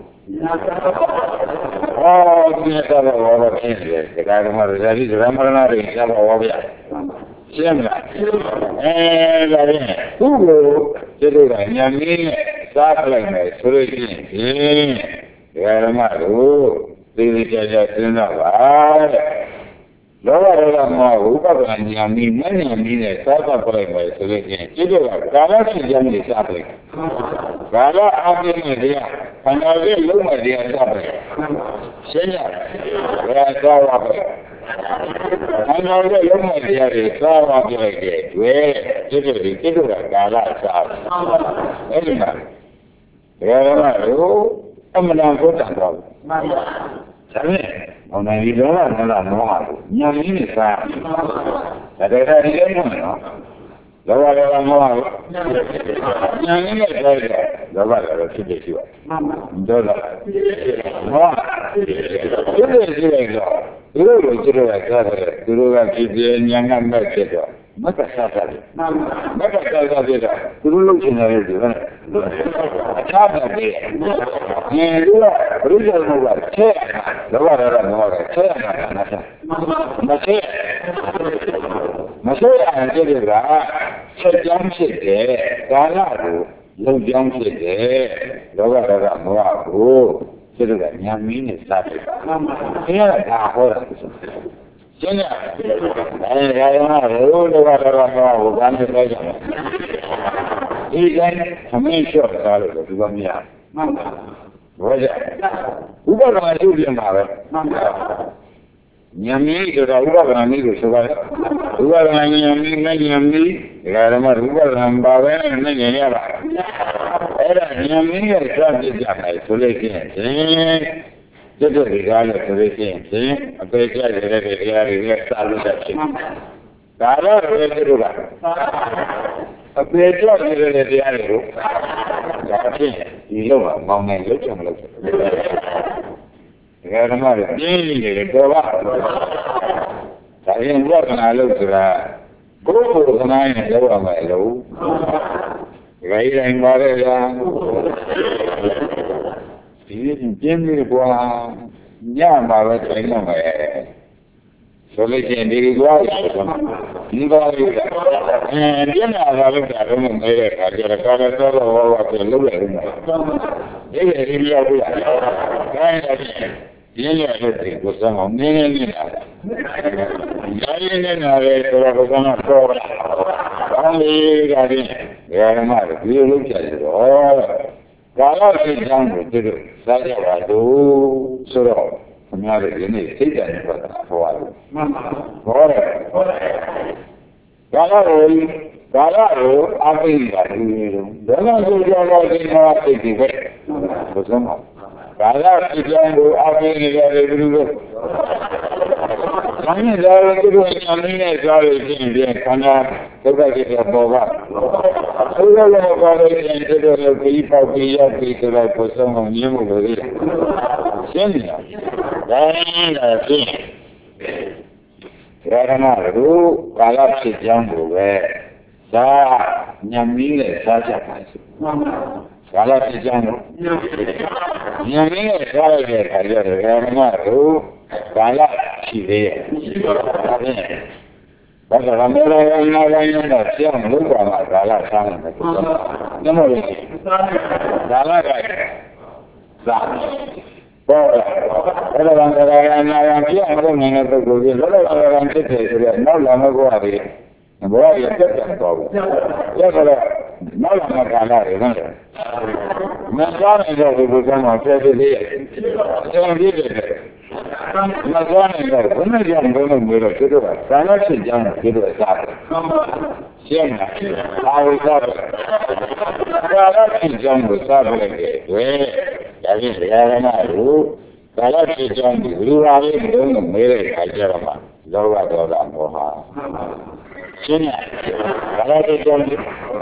ဒီကတော့ဘာဖြစ်နေလဲဒါကမှဇာတိဓမ္မရဏတွေဆက်ပါဘောဗျာရှင်းမလားဒါဖြင့်သူ့ကိုဒီလိုကညမင်းနဲ့စားပလိုက်မယ်ဆိုလို့ရှိရင်ဓမ္မတို့သိသိကြကြစဉ်းစားပါတဲ့လောဘဒေါသမောဟဥပဒနာဉာဏ်ဤမဉာဏ်ဤနဲ့စားပလိုက်မယ်ဆိုလို့ရှိရင်ဒီလိုကကာလရှိကြနေစားပလိုက်ကာလအပြည့်နဲ့တရားခန္ဓာရဲ့လုံးမဲ့တရားစားပလိုက်ရှင်းရတယ်ဘယ်စားပါ့ခန္ဓာရဲ့လုံးမဲ့တရားတွေစားပါပြလိုက်တယ်တွေ့ဒီလိုကကာလစားအဲ့ဒီမှာဘယ်တော့မှလို့အမှန်တန်ကိုတန်တော့မှန်ပါ Hãy subscribe cho kênh Ghiền Mì Gõ để không bỏ lỡ những video hấp dẫn ဘုရားတို့အမှန်တန်ကိုတန်တော့ Sabe, una idea non la nuova, non mi sa. La verità è no. La guarda la nuova. Non mi sa. La guarda la si diceva. Dove? No. Dove si va? Dove si va? Dove si viene a mettere? Ma che sta facendo? Ma che sta facendo? Tu non ci ne vedi, no? Ciao, ma se anche c'è piangere, parlato, non piangere, lo guarda nuovo, se lo dai, mia sta e ora ora uno guarda nuovo, quando sei a me c'ho tu mia. Ugo non è più male. Mia amica, ugo non è amico, ugo non è mio amico, era ma ugo non va bene, non è niente. Era mia amica e sta dicendo, sulle scienze, tutto regalo sulle scienze, a pensare che salutaci. Allora deve durare. A pensare deve durare. Io ma non è che non lo so. Era male, che trovato. Sai un po' allora. Come non hai da mai lo. Gaira in mare intendi qua. Andiamo a vedere sulle gente riguardo non va viene a valutare non è che la cosa solo va per lui deve rilavorare viene a vedere cosa non viene a vedere la cosa non sopra era male io lo chiedo allora che gianno sai vado solo Signore, viene sei anni fa fuori. Ora, Galaro, aveva dalla giornata di notte di questo no. Galaro, aveva le ma mi dava che due cammine che quando cosa che si appova. Allora lo fare gente dove i pochi che la possono ognuno vedere. Senti, sì. Era naru, kalau sejam boleh. Sa nyamile saja kasih. Kalau sejam nyamile saja kasih. Era naru, kalau sih. Kalau orang yang dah siang lupa masalah sama. Nama dia. Salah kan? Salah. Kalau orang yang siang orang yang tu boleh. Kalau orang yang tu no lama buat kita tahu. Ya kalau no lama kalah kan. Masalah itu bukan masalah dia. Yang dia. Masalah itu benar yang benar benar itu. Kalau sejam itu sah. Siang, awal sah. Kalau sejam sah lagi. Jadi saya malu. Kalau sejam itu hari itu mereka kerja apa? Jauh moha. Sini, kalau sejam itu.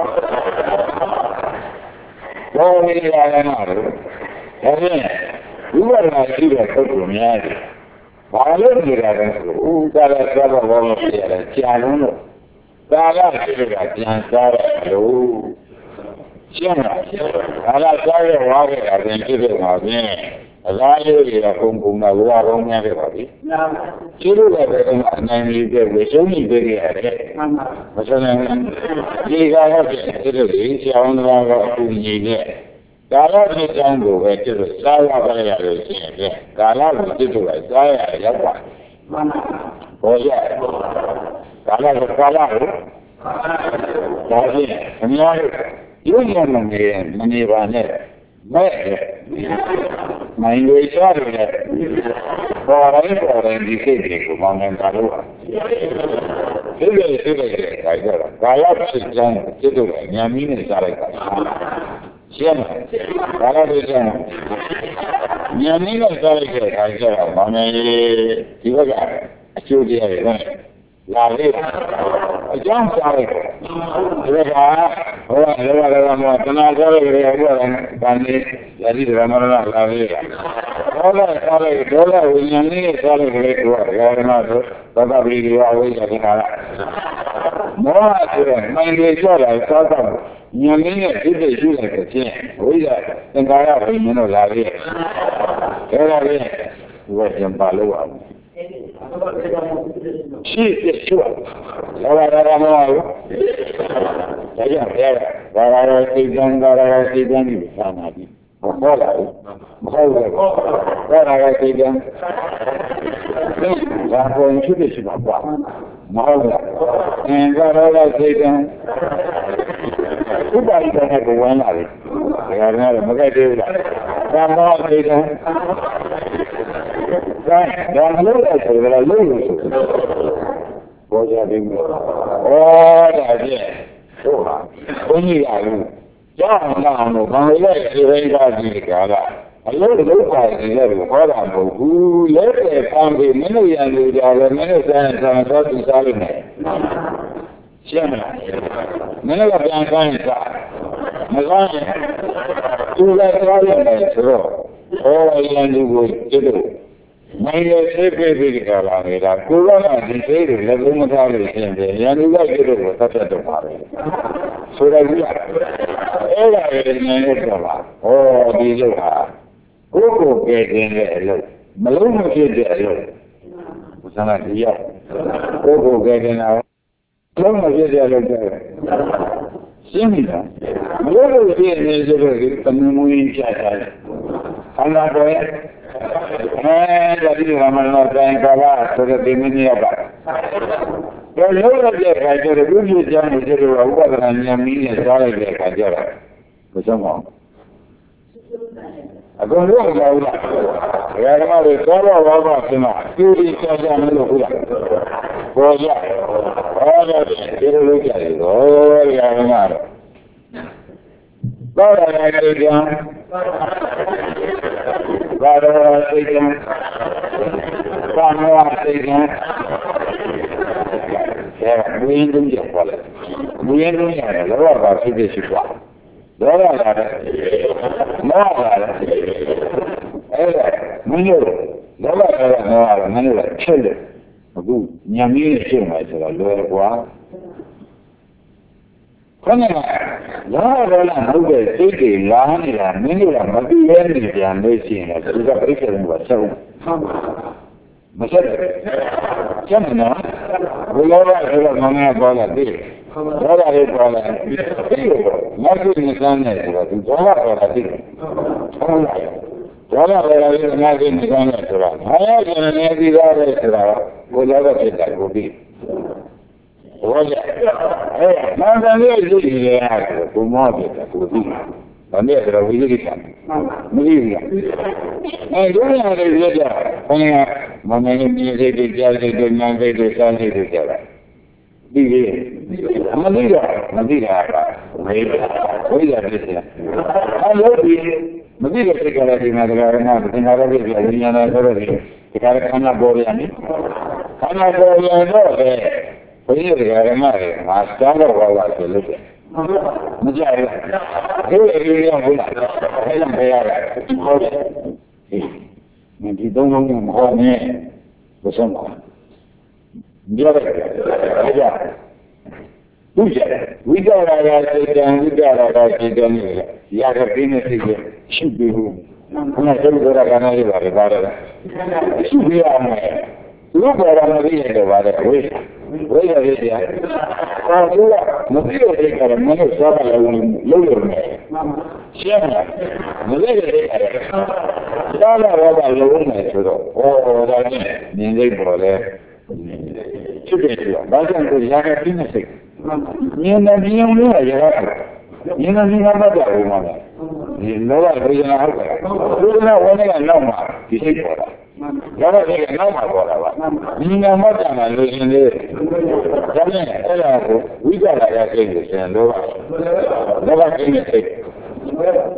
Kalau ini saya malu. Jadi luar lagi berkumpulan. Kalau tidak kalau orang tidak cianun. Kalau tidak cian kalau siapa? Kalau saya wajar ada yang kita mahu. Lalu dia kumpulkan warungnya berarti. Ciru ada nanti dia besok ni beri ada. Macam ni kalau kita siapa orang punya dia. Kalau kita anggur itu saya boleh ada sini. Kalau itu saya apa? Oh ya. Kalau tapi sebenarnya itu yang meniranya. Ma in due giorni ora in disegno, ma non parlo. Se vedi, vai là, c'è già, c'è dove, mia amica sarà ရှင်းလားဘာလို့လဲရှင်းလားဉာဏ်နည်းနဲ့စားလိုက်တဲ့အခါကျတော့မောင်နေဒီဘက်ကအကျိုးတရားတွေလာလေအကြောင်းစားလိုက်တယ်ဒီဘက်ကဟိုကလည်းမတနာစားလိုက်ကြတယ်ဟိုကဗာနေယတိဓမ္မရလာလေဒေါသစားလိုက်ဒေါသဝိညာဉ်နဲ့စားလိုက်တယ်သူကဓမ္မဆိုသောတာပတိတွေအဝိဇ္ဇာကနာမောဟဆိုတဲ့မှန်တွေကြောက်တာစားတော့ဉာဏ်နဲ့ဒီလိုရှိလိုက်တဲ့ချင်းဝိဇ္ဇာသင်္ခါရဝိညာဉ်တို့လာလေဒါတော့လေသူကပြန်ပါလို့အောင်ရှိတယ်ရှိပါလားဘာသာမဟုတ်ဘူးဒါကြောင့်ပြောတာဘာသာရေးစိတ်ကံဘာသာရေးစိတ်ကံဒီသာနာပြီမဟုတ်လားမဟုတ်ဘူးဘာသာရေးစိတ်ကံဘာပေါ်ရှိတယ်ရှိပါကွာမဟုတ်လားဘာသာရေးစိတ်ကံဥပါဒိကနဲ့ကိုဝင်လာတယ်ဒါကလည်းမကြိုက်သေးဘူးလားဘာသာစိတ်ကံဒါမလို့တဲ့ဆိုတော့လို့ဘောကြတယ်ဩဒါဖြင့်ဟုတ်ပါဘုန်းကြီးကလည်းကြောင်းအောင်လို့ဘာလို့လဲဒီဘက်ကဒီကလာအလို့လို့ပါတယ်လို့ဟောတာမဟုတ်ဘူးလက်တဲ့ပန်းပြီးမင်းတို့ရန်လူကြတယ်မင်းတို့ဆိုင်တော့သူစားလို့နေရှင်းမလားမင်းတို့ကပြန်ခိုင်းစားမကောင်းရင်သူလည်းစားရတယ်ဆိုတော့ဟောရန်လူကိုကျတော့နိုင်ရသေးသေးကြလာနေတာကိုယ်ကဒီသေးတွေလည်းလုံးမထားလို့ရှင်းတယ်ရန်သူကကျတော့သတ်တတ်တော့ပါပဲဆိုတော့ဒီအဲ့ဒါလည်းနည်းနည်းတော့ပါဟောဒီလိုဟာကိုယ်ကိုကြည့်တဲ့အလုပ်မလုံးမဖြစ်တဲ့အလုပ်ဘုရားကဒီရောက်ကိုယ်ကိုကြည့်နေတာလုံးမဖြစ်တဲ့အလုပ်တဲ့ရှင်းပြီလားမလို့လို့ဖြစ်နေဆိုတော့ဒီတမင်မူရင်းချတာဆန္ဒတော်ရဲ့ဒါဒီကမှတော့တိုင်းကပါဆိုတဲ့ဒီမင်းရပါဒါလို့ရတဲ့ခါကျတော့ဘုရားကျောင်းကိုကျတော့ဥပဒနာဉာဏ်မီးနဲ့စားလိုက်တဲ့ခါကျတော့ဘယ်ဆုံးအောင်အကုန်လုံးကဘူးလားဘယ်မှာလဲသောတော်ဘာသာဆင်းမှာသူဒီကြောက်ကြမလို့ဟုတ်လားပေါ်ကြဟောတယ်ဒီလိုလုပ်ကြတယ်ဟောရရမှာတော့ရတယ်ကြံဘာတော်စိတ်ကံဘာမောစိတ်ကံဘယ်လိုလုပ်ကြပါလဲဘယ်လိုလုပ်ရလဲလောကဖြစ်ဖြစ်ရှိပါလောကလာတယ်မောဟလာတယ်အဲ့ဒါမင်းတို့လောကလာတယ်မောဟလာမင်းတို့ချက်တယ်အခုညံမီးနဲ့ရှင်းသွားဆိုတော့လွယ်ကွာခဏကလောကလာဟုတ်တဲ့စိတ်တွေလာနေတာမင်းတို့ကမသိရဲနေပြန်လို့ရှိရင်လည်းသူကပြိဿမှုကဆက်ဟုတ်မဆက်တယ်ကျန်နော်ဘုရားကလည်းမမပေါ်လာတယ်ဘောဓလေးပေါ်လာပြီးမဂ္ဂင်နိသန်းနဲ့ဆိုတော့ဒီဘောဓပေါ်လာတယ်ဟုတ်လားဘောဓပေါ်လာပြီးမဂ္ဂင်နိသန်းနဲ့ဆိုတော့ဘာရကျန်နေပြီးသားလဲဆိုတော့ဘုရားကဖြစ်တာကိုပြီးဘောဓမန္တလေးလူကြီးတွေကဘုမောဖြစ်တာကိုပြီးဘာနဲ့ဆိုဝိသေကိစ္စမသိဘူးလားအဲဒီရတယ်ပြကြဘုရားမမင်းကြီးစိတ်တွေကြားစိတ်တွေနာစိတ်တွေစားစိတ်တွေကြတာဒီလေမသိတာကမေးဝိဇ္ဇာဖြစ်တယ်အလို့ဒီမသိတဲ့စိတ်ကလေးဒီမှာတရားရနာသင်္ခါရဖြစ်ပြီးဉာဏ်နဲ့ဆိုတော့ဒီတရားခန္ဓာပေါ်ရမယ်ခန္ဓာပေါ်ရတော့ပဲဘုရားတရားရနာတွေငါစားတော့ဘာလို့ဆိုလို့မကြရဘူးဒီလိုရဘူးလားအဲ့ဒါမရဘူးဟုတ်တယ်ဒီသုံးလုံးကမဟုတ်နဲ့ဘယ်ဆုံးပါပြောတယ်အဲ့ဒါသူကြတယ်ဝိကြရာကစိတ်တန်ဝိကြရာကစိတ်တန်နေရတဲ့ပြင်းနေစိတ်ကိုရှိပြီးဘူးခဏကျလို့ရကနာရပါတယ်ဗါတယ်ရှိပြီးအောင်မယ်သူ့ဘောရမပြီးရတော့ပါတယ်ဝိရရရအာသူကမပြီးရတဲ့ကလည်းမင်းစားပါလို့လုံးလုံးမယ်ရှင်းလားမပြီးရတဲ့ကလည်းစားလာတော့လုံးမယ်ဆိုတော့ဟောဒါနဲ့မြင်လိုက်ပေါ်လဲဖြစ်တယ်ဆိုတာဘာကြောင့်ကိုရခဲ့ပြင်းနေစိတ်မြင်နေမြင်လို့ရရတယ်မြင်နေမြင်မှတ်တယ်မှာဒီလောကဘုရားဟုတ်တယ်ဘုရားဝန်းကနောက်မှာဒီစိတ်ပေါ်တာရတဲ့ကနောက်မှာပေါ်တာပါမြင်နေမှတ်တယ်လို့ရှင်လေးဒါနဲ့အဲ့ဒါကိုဝိကြရာရစိတ်ကိုရှင်လောကကိနေစိတ်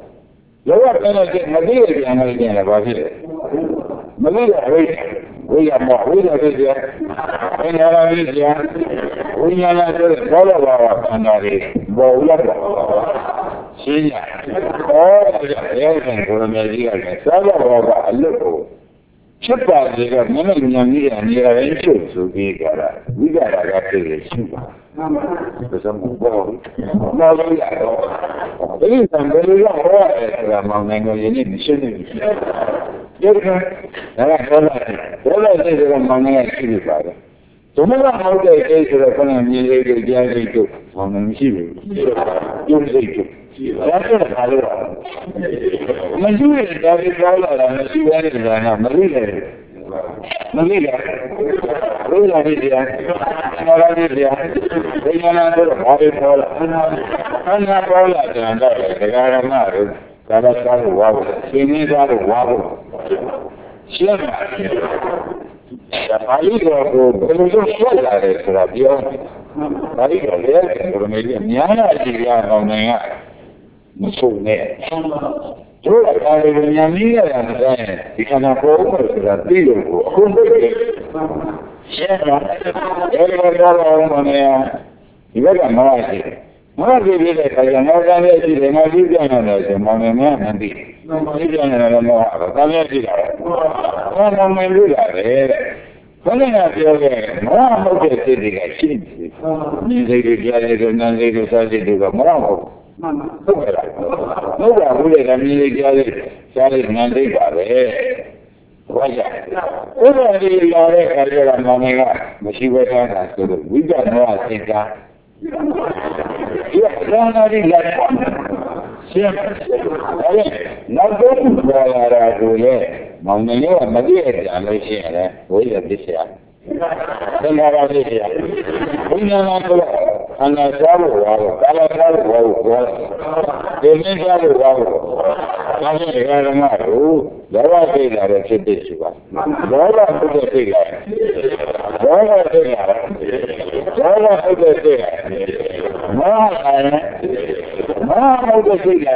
လောကပြန်တဲ့မသိရပြန်လို့ပြန်တယ်ဘာဖြစ်လဲမသိရဝိရမောဝိရဖြစ်ပြန်အင်္ဂါရဖြစ်ပြန်ဝိညာဏဆိုဘောလောဘာဝခန္ဓာတွေပေါ်လာတော့ရှင်းရဟောရဲ့ကိုယ်မြတ်ကြီးကလည်းသောဘောဘာဝအလွတ်ကိုဖြစ်ပါလေကမင်းတို့ဉာဏ်ကြီးအနေနဲ့ရင်းချုပ်ဆိုပြီးကြတာဝိကြတာကသိရရှိပါမှန်ပါဒါဆိုမဘောမောလို့ရတော့ဒီကံဘယ်လိုရဟောရဲဆိုတာမောင်နိုင်ကိုယနေ့ရှင်းနေပြီရုပ်ကဒါကဟောလိုက်တဲ့မောင်နိုင်ရှိပြီပါတယ်ဒုမကဟောတဲ့ကိစ္စဆိုတော့ခဏမြင်လေးကိုကြားလေးတို့မောင်နိုင်မရှိဘူးရုပ်စိတ်တို့ဒါဆိုတော့ဘာလို့မရှိရတဲ့ဒီကောလာတာမရှိရတဲ့ကမလိလေမလိလေဘုရားကြီးတရားနာရကြီးတရားဘုရားနာတော့ဘာတွေပေါ်လာအနာပေါ်လာတယ်တော့ဒကာရမတို့ကာလစားလို့ဝါဖို့ရှင်နေသားလို့ဝါဖို့ရှင်းပါဒါပါဠိတော်ကိုဘယ်လိုလုပ်ဆက်လာတယ်ဆိုတာပြောပါဠိတော်လည်းဘုရားကြီးများလာကြည့်ရအောင်နိုင်ကမဆုံးနဲ့တို့ကဒါတွေဉာဏ်ကြီးရတယ်ဒီခန္ဓာပေါ်လို့ဆိုတာသိလို့အခုသိတယ်ရှင်းတော့အဲဒီကတော့မနေဒီဘက်ကမောရှိမောရှိပြီးတဲ့ခါကျမောကံရဲ့ရှိတယ်မောရှိပြန်တယ်ဆိုမောင်နေမှမသိမောရှိပြန်တယ်တော့မောကံရဲ့ရှိတာမောမောင်မလို့ရတယ်ဘယ်နဲ့ပြောခဲ့မောဟုတ်တဲ့စိတ်တွေကရှိနေတယ်ဒီစိတ်တွေကြားရတဲ့နာစိတ်တွေစားစိတ်တွေကမောဟုတ်မှန်ပါဟုတ်ကဲ့ဟုတ်ပါဘူးလေကမြင်လေးကြားလေးနာစိတ်ပါပဲဘာကြဥပဒေလာတဲ့ခါကျတော့မောင်ကမရှိဘဲထားတာဆိုတော့ဝိကြနောစိတ်ကဒီအနာရီလာရှင်းတယ်နောက်တော့ပေါ်လာတာကိုလေမောင်ကမသိရကြလို့ရှိရင်လည်းဝိရပစ္စယသင်္ခါရပစ္စယဝိညာဏကတော့အနာစားလို့ဝါတော့ကာလစားလို့ဝါလို့ပြောတယ်ဒီနေ့စားလို့ဝါလို့ဒါဖြင့်ဓမ္မတို့လောဘသိတာလည်းဖြစ်ဖြစ်ရှိပါလောဘပုဒ်သိတာလောဘသိတာလောဘပုဒ်သိတာမောဟနဲ့မောဟပုဒ်သိတာ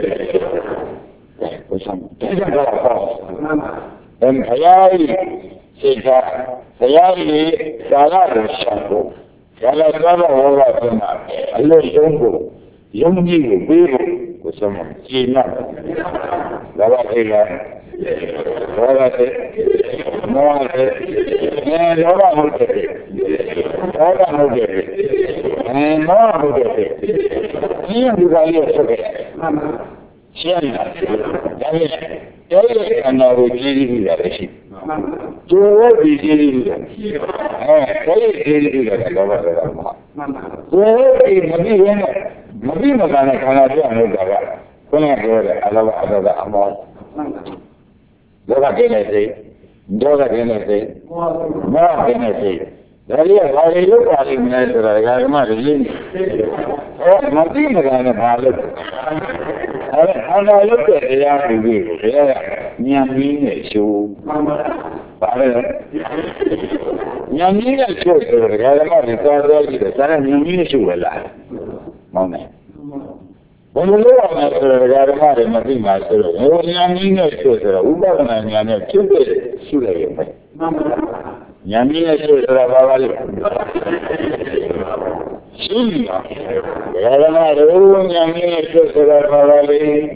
ဘုရားတရားဟောဘုရားကြီးစိတ်ကဘုရားကြီးသာရကိုရှောင်ဖို့ဒါလည်းသာရဟောတာကအလို့ရှုံးဖို့ယုံကြည်ကိုပေးဖို့ကိုဆုံးမကြည်နာဒါကခေကဘောရတဲ့မောဟတဲ့လောဘဟုတ်တဲ့ဒေါသဟုတ်တဲ့မောဟဟုတ်တဲ့ဒီလူကလေးဆက်ခဲ့ရှင်းတယ်ဒါနဲ့တော်ရဲ့အနာကိုကြည့်ကြည့်ရတယ်ရှိကျိုးဝတ်ကြည့်ကြည့်ရတယ်တော်ရဲ့ကြည့်ကြည့်ရတယ်လောဘဆိုတာမှာကျိုးဝတ်ကြည့်မပြီးရင်မပြီးမကနဲ့ခန္ဓာပြောင်းလို့တာကခုနကပြောတဲ့အလောဘအဒေါသအမောလောဘကိနေစိတ်ဒေါသကိနေစိတ်မောဟကိနေစိတ်ဒါလေးကဘာတွေလုပ်ပါလိမ့်မလဲဆိုတာဓမ္မတွေရင်းမပြီးမကနဲ့ဘာလုပ်အဲ့ဒါအနာလုပ်တဲ့တရားကိုဘုရားကဉာဏ်ကြီးနဲ့ရှုပါလေဉာဏ်ကြီးနဲ့ရှုဆိုတော့ဓမ္မတွေသွားကြည့်တယ်ဒါနဲ့ဉာဏ်ကြီးနဲ့ရှုပဲလားမောင်းတယ်ဘယ်လိုလုပ်ရမလဲဆိုတော့ဓမ္မတွေမသိမှဆိုတော့ဉာဏ်ကြီးနဲ့ရှုဆိုတော့ဥပဒနာဉာဏ်နဲ့ဖြစ်ဖြစ်ရှုလိုက်ရုံပဲဉာဏ်ကြီးနဲ့ရှုဆိုတာဘာပါလဲရှိတယ်ဓမ္မတို့ဉာဏ်ကြီးနဲ့ရှုဆိုတာဘာပါလဲ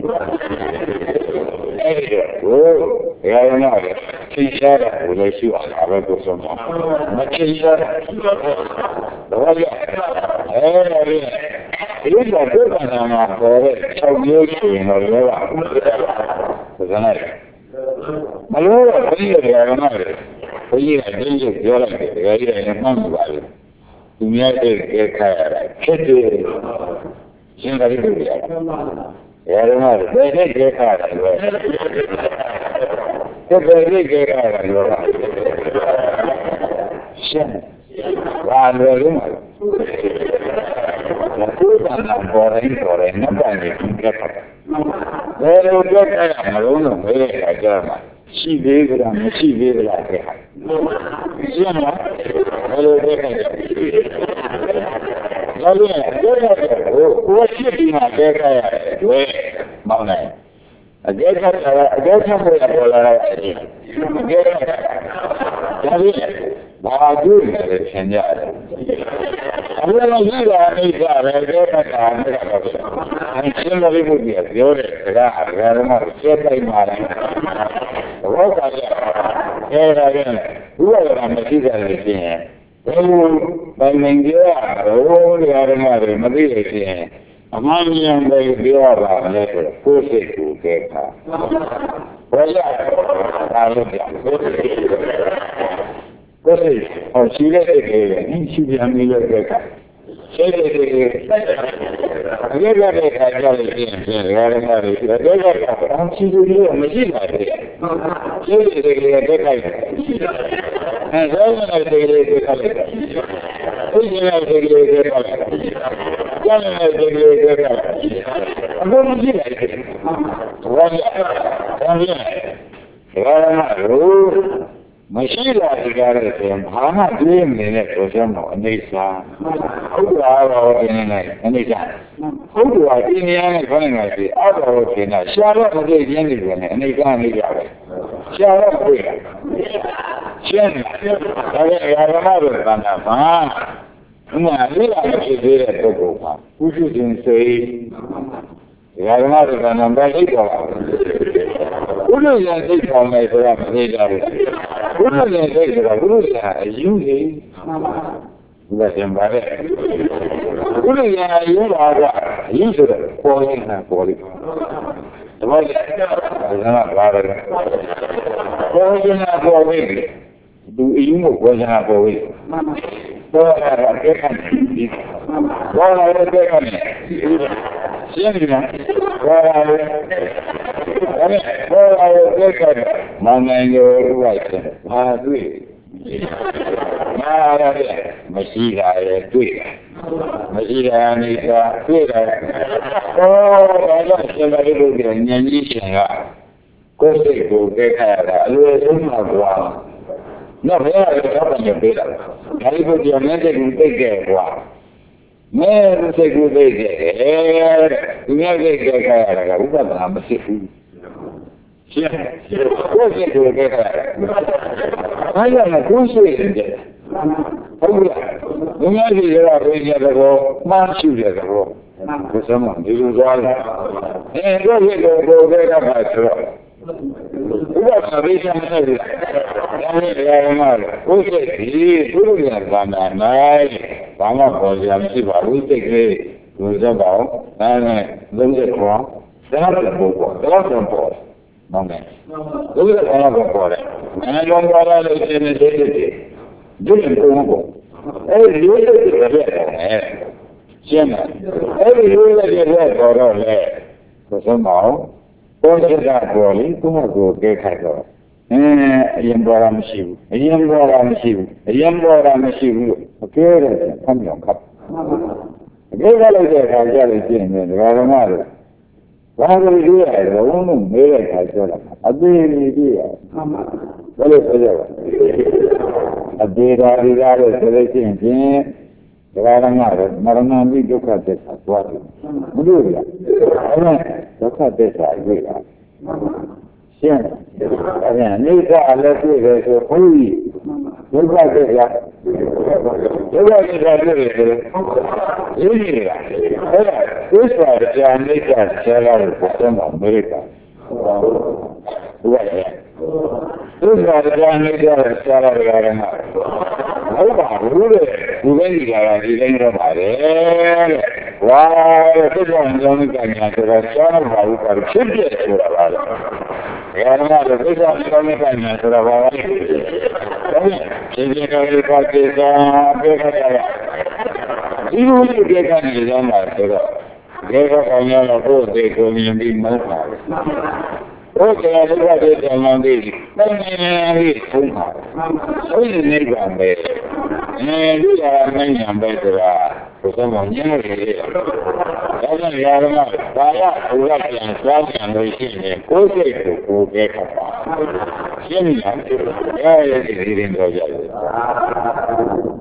အဲ့ဒီတော့ဓမ္မတွေသိရှားတာကိုလည်းရှုအောင်ပါပဲကိုဆုံးမသိရှားတာဘာလဲအဲ့ဒါလေဒီလိုပုဂ္ဂိုလ်နာမှာပေါ်တဲ့6မျိုးရှိရင်တော့လည်းပါဘယ်နဲ့မလို့ဘယ်လိုလဲဓမ္မတွေဘုရားကဒီလိုပြောလိုက်တယ်ဒါကြီးလည်းမှန်ပါလေသူများတဲ့ခါရတာဖြစ်တယ်ရှင်းတယ်လို့ပြောတယ်ဓမ္မတွေဘယ်နဲ့ခါရတယ်လဲဘယ်နဲ့ခါရတယ်လဲရှင်းဘာလို့လဲဘုရားကပေါ်ရင်မပန်းနေကြတာဘယ်လိုကြက်ရမလို့လို့မေးရတာကြားမှာရှိသေးကြလားမရှိသေးကြလားတဲ့ရှင်းလားဘယ်လိုကြက်ရလဲဘယ်လိုကြက်ရလဲကိုရှိဒီမှာကြက်ရတယ်ဝဲမောင်းလိုက် Again, Among the Biora, Pussy, Pussy, or she let it in, she be a million. Say it Mashila together, Hana doing it was on this one. Who do I in anytime? Who do I in the end running like the other working? Shut up with the Indian and they can't leave out. Shut up with it. Shin, I remember Banama. I realize it at the book. Who shouldn't say, I remember Banama. Guru is a big one, my friend. Guru is a big one. Guru is a unique. Let him buy it. Guru is a unique. Use it for him and for him. The way is not rather. For him and for him. Do you know what I'm going? What I get on it? What I get on it? Mango right. I agree. Machida, tweet. Machida, tweet. Oh, I don't see a little bit of Yanishing. Go say, go get her. No, they are not your bit. I put your message in big air. Man, say good day. You never get a woman. I'm a sick. What's it to get her? I don't know who's it. Oh, yeah. You might be there already at the row, not shoot at the row. For someone, this is all. And go get up my throat. What's the reason? Who said, he put it on my night. Bama was the we take it to the bow, and look at wrong. They're not the book, they're not the book. No man. Look at another for it. And I don't know what I say in the day. Didn't go. Hey, you did it. Jimmy, every year that you had for all that. For somehow, all that body, go get her. A young boy, I'm a shoe. A young boy, I'm a shoe. A young boy, I'm a shoe. Okay, come your cup. A good holiday, I got it in the Ramada. Why do we do it? The woman made it, I said. I didn't do it. What is it? I did all the others, so they think, the Ramada, Maranami, look at this. What? Muduria. Look at this, I agree. Again, these are let's see, there's a free. Look like this, look like this, this part is a American salary for some America. This part is a American salary for some America. Who is it? Why, this one is only coming out of the channel, I will keep it. This one is only coming out of the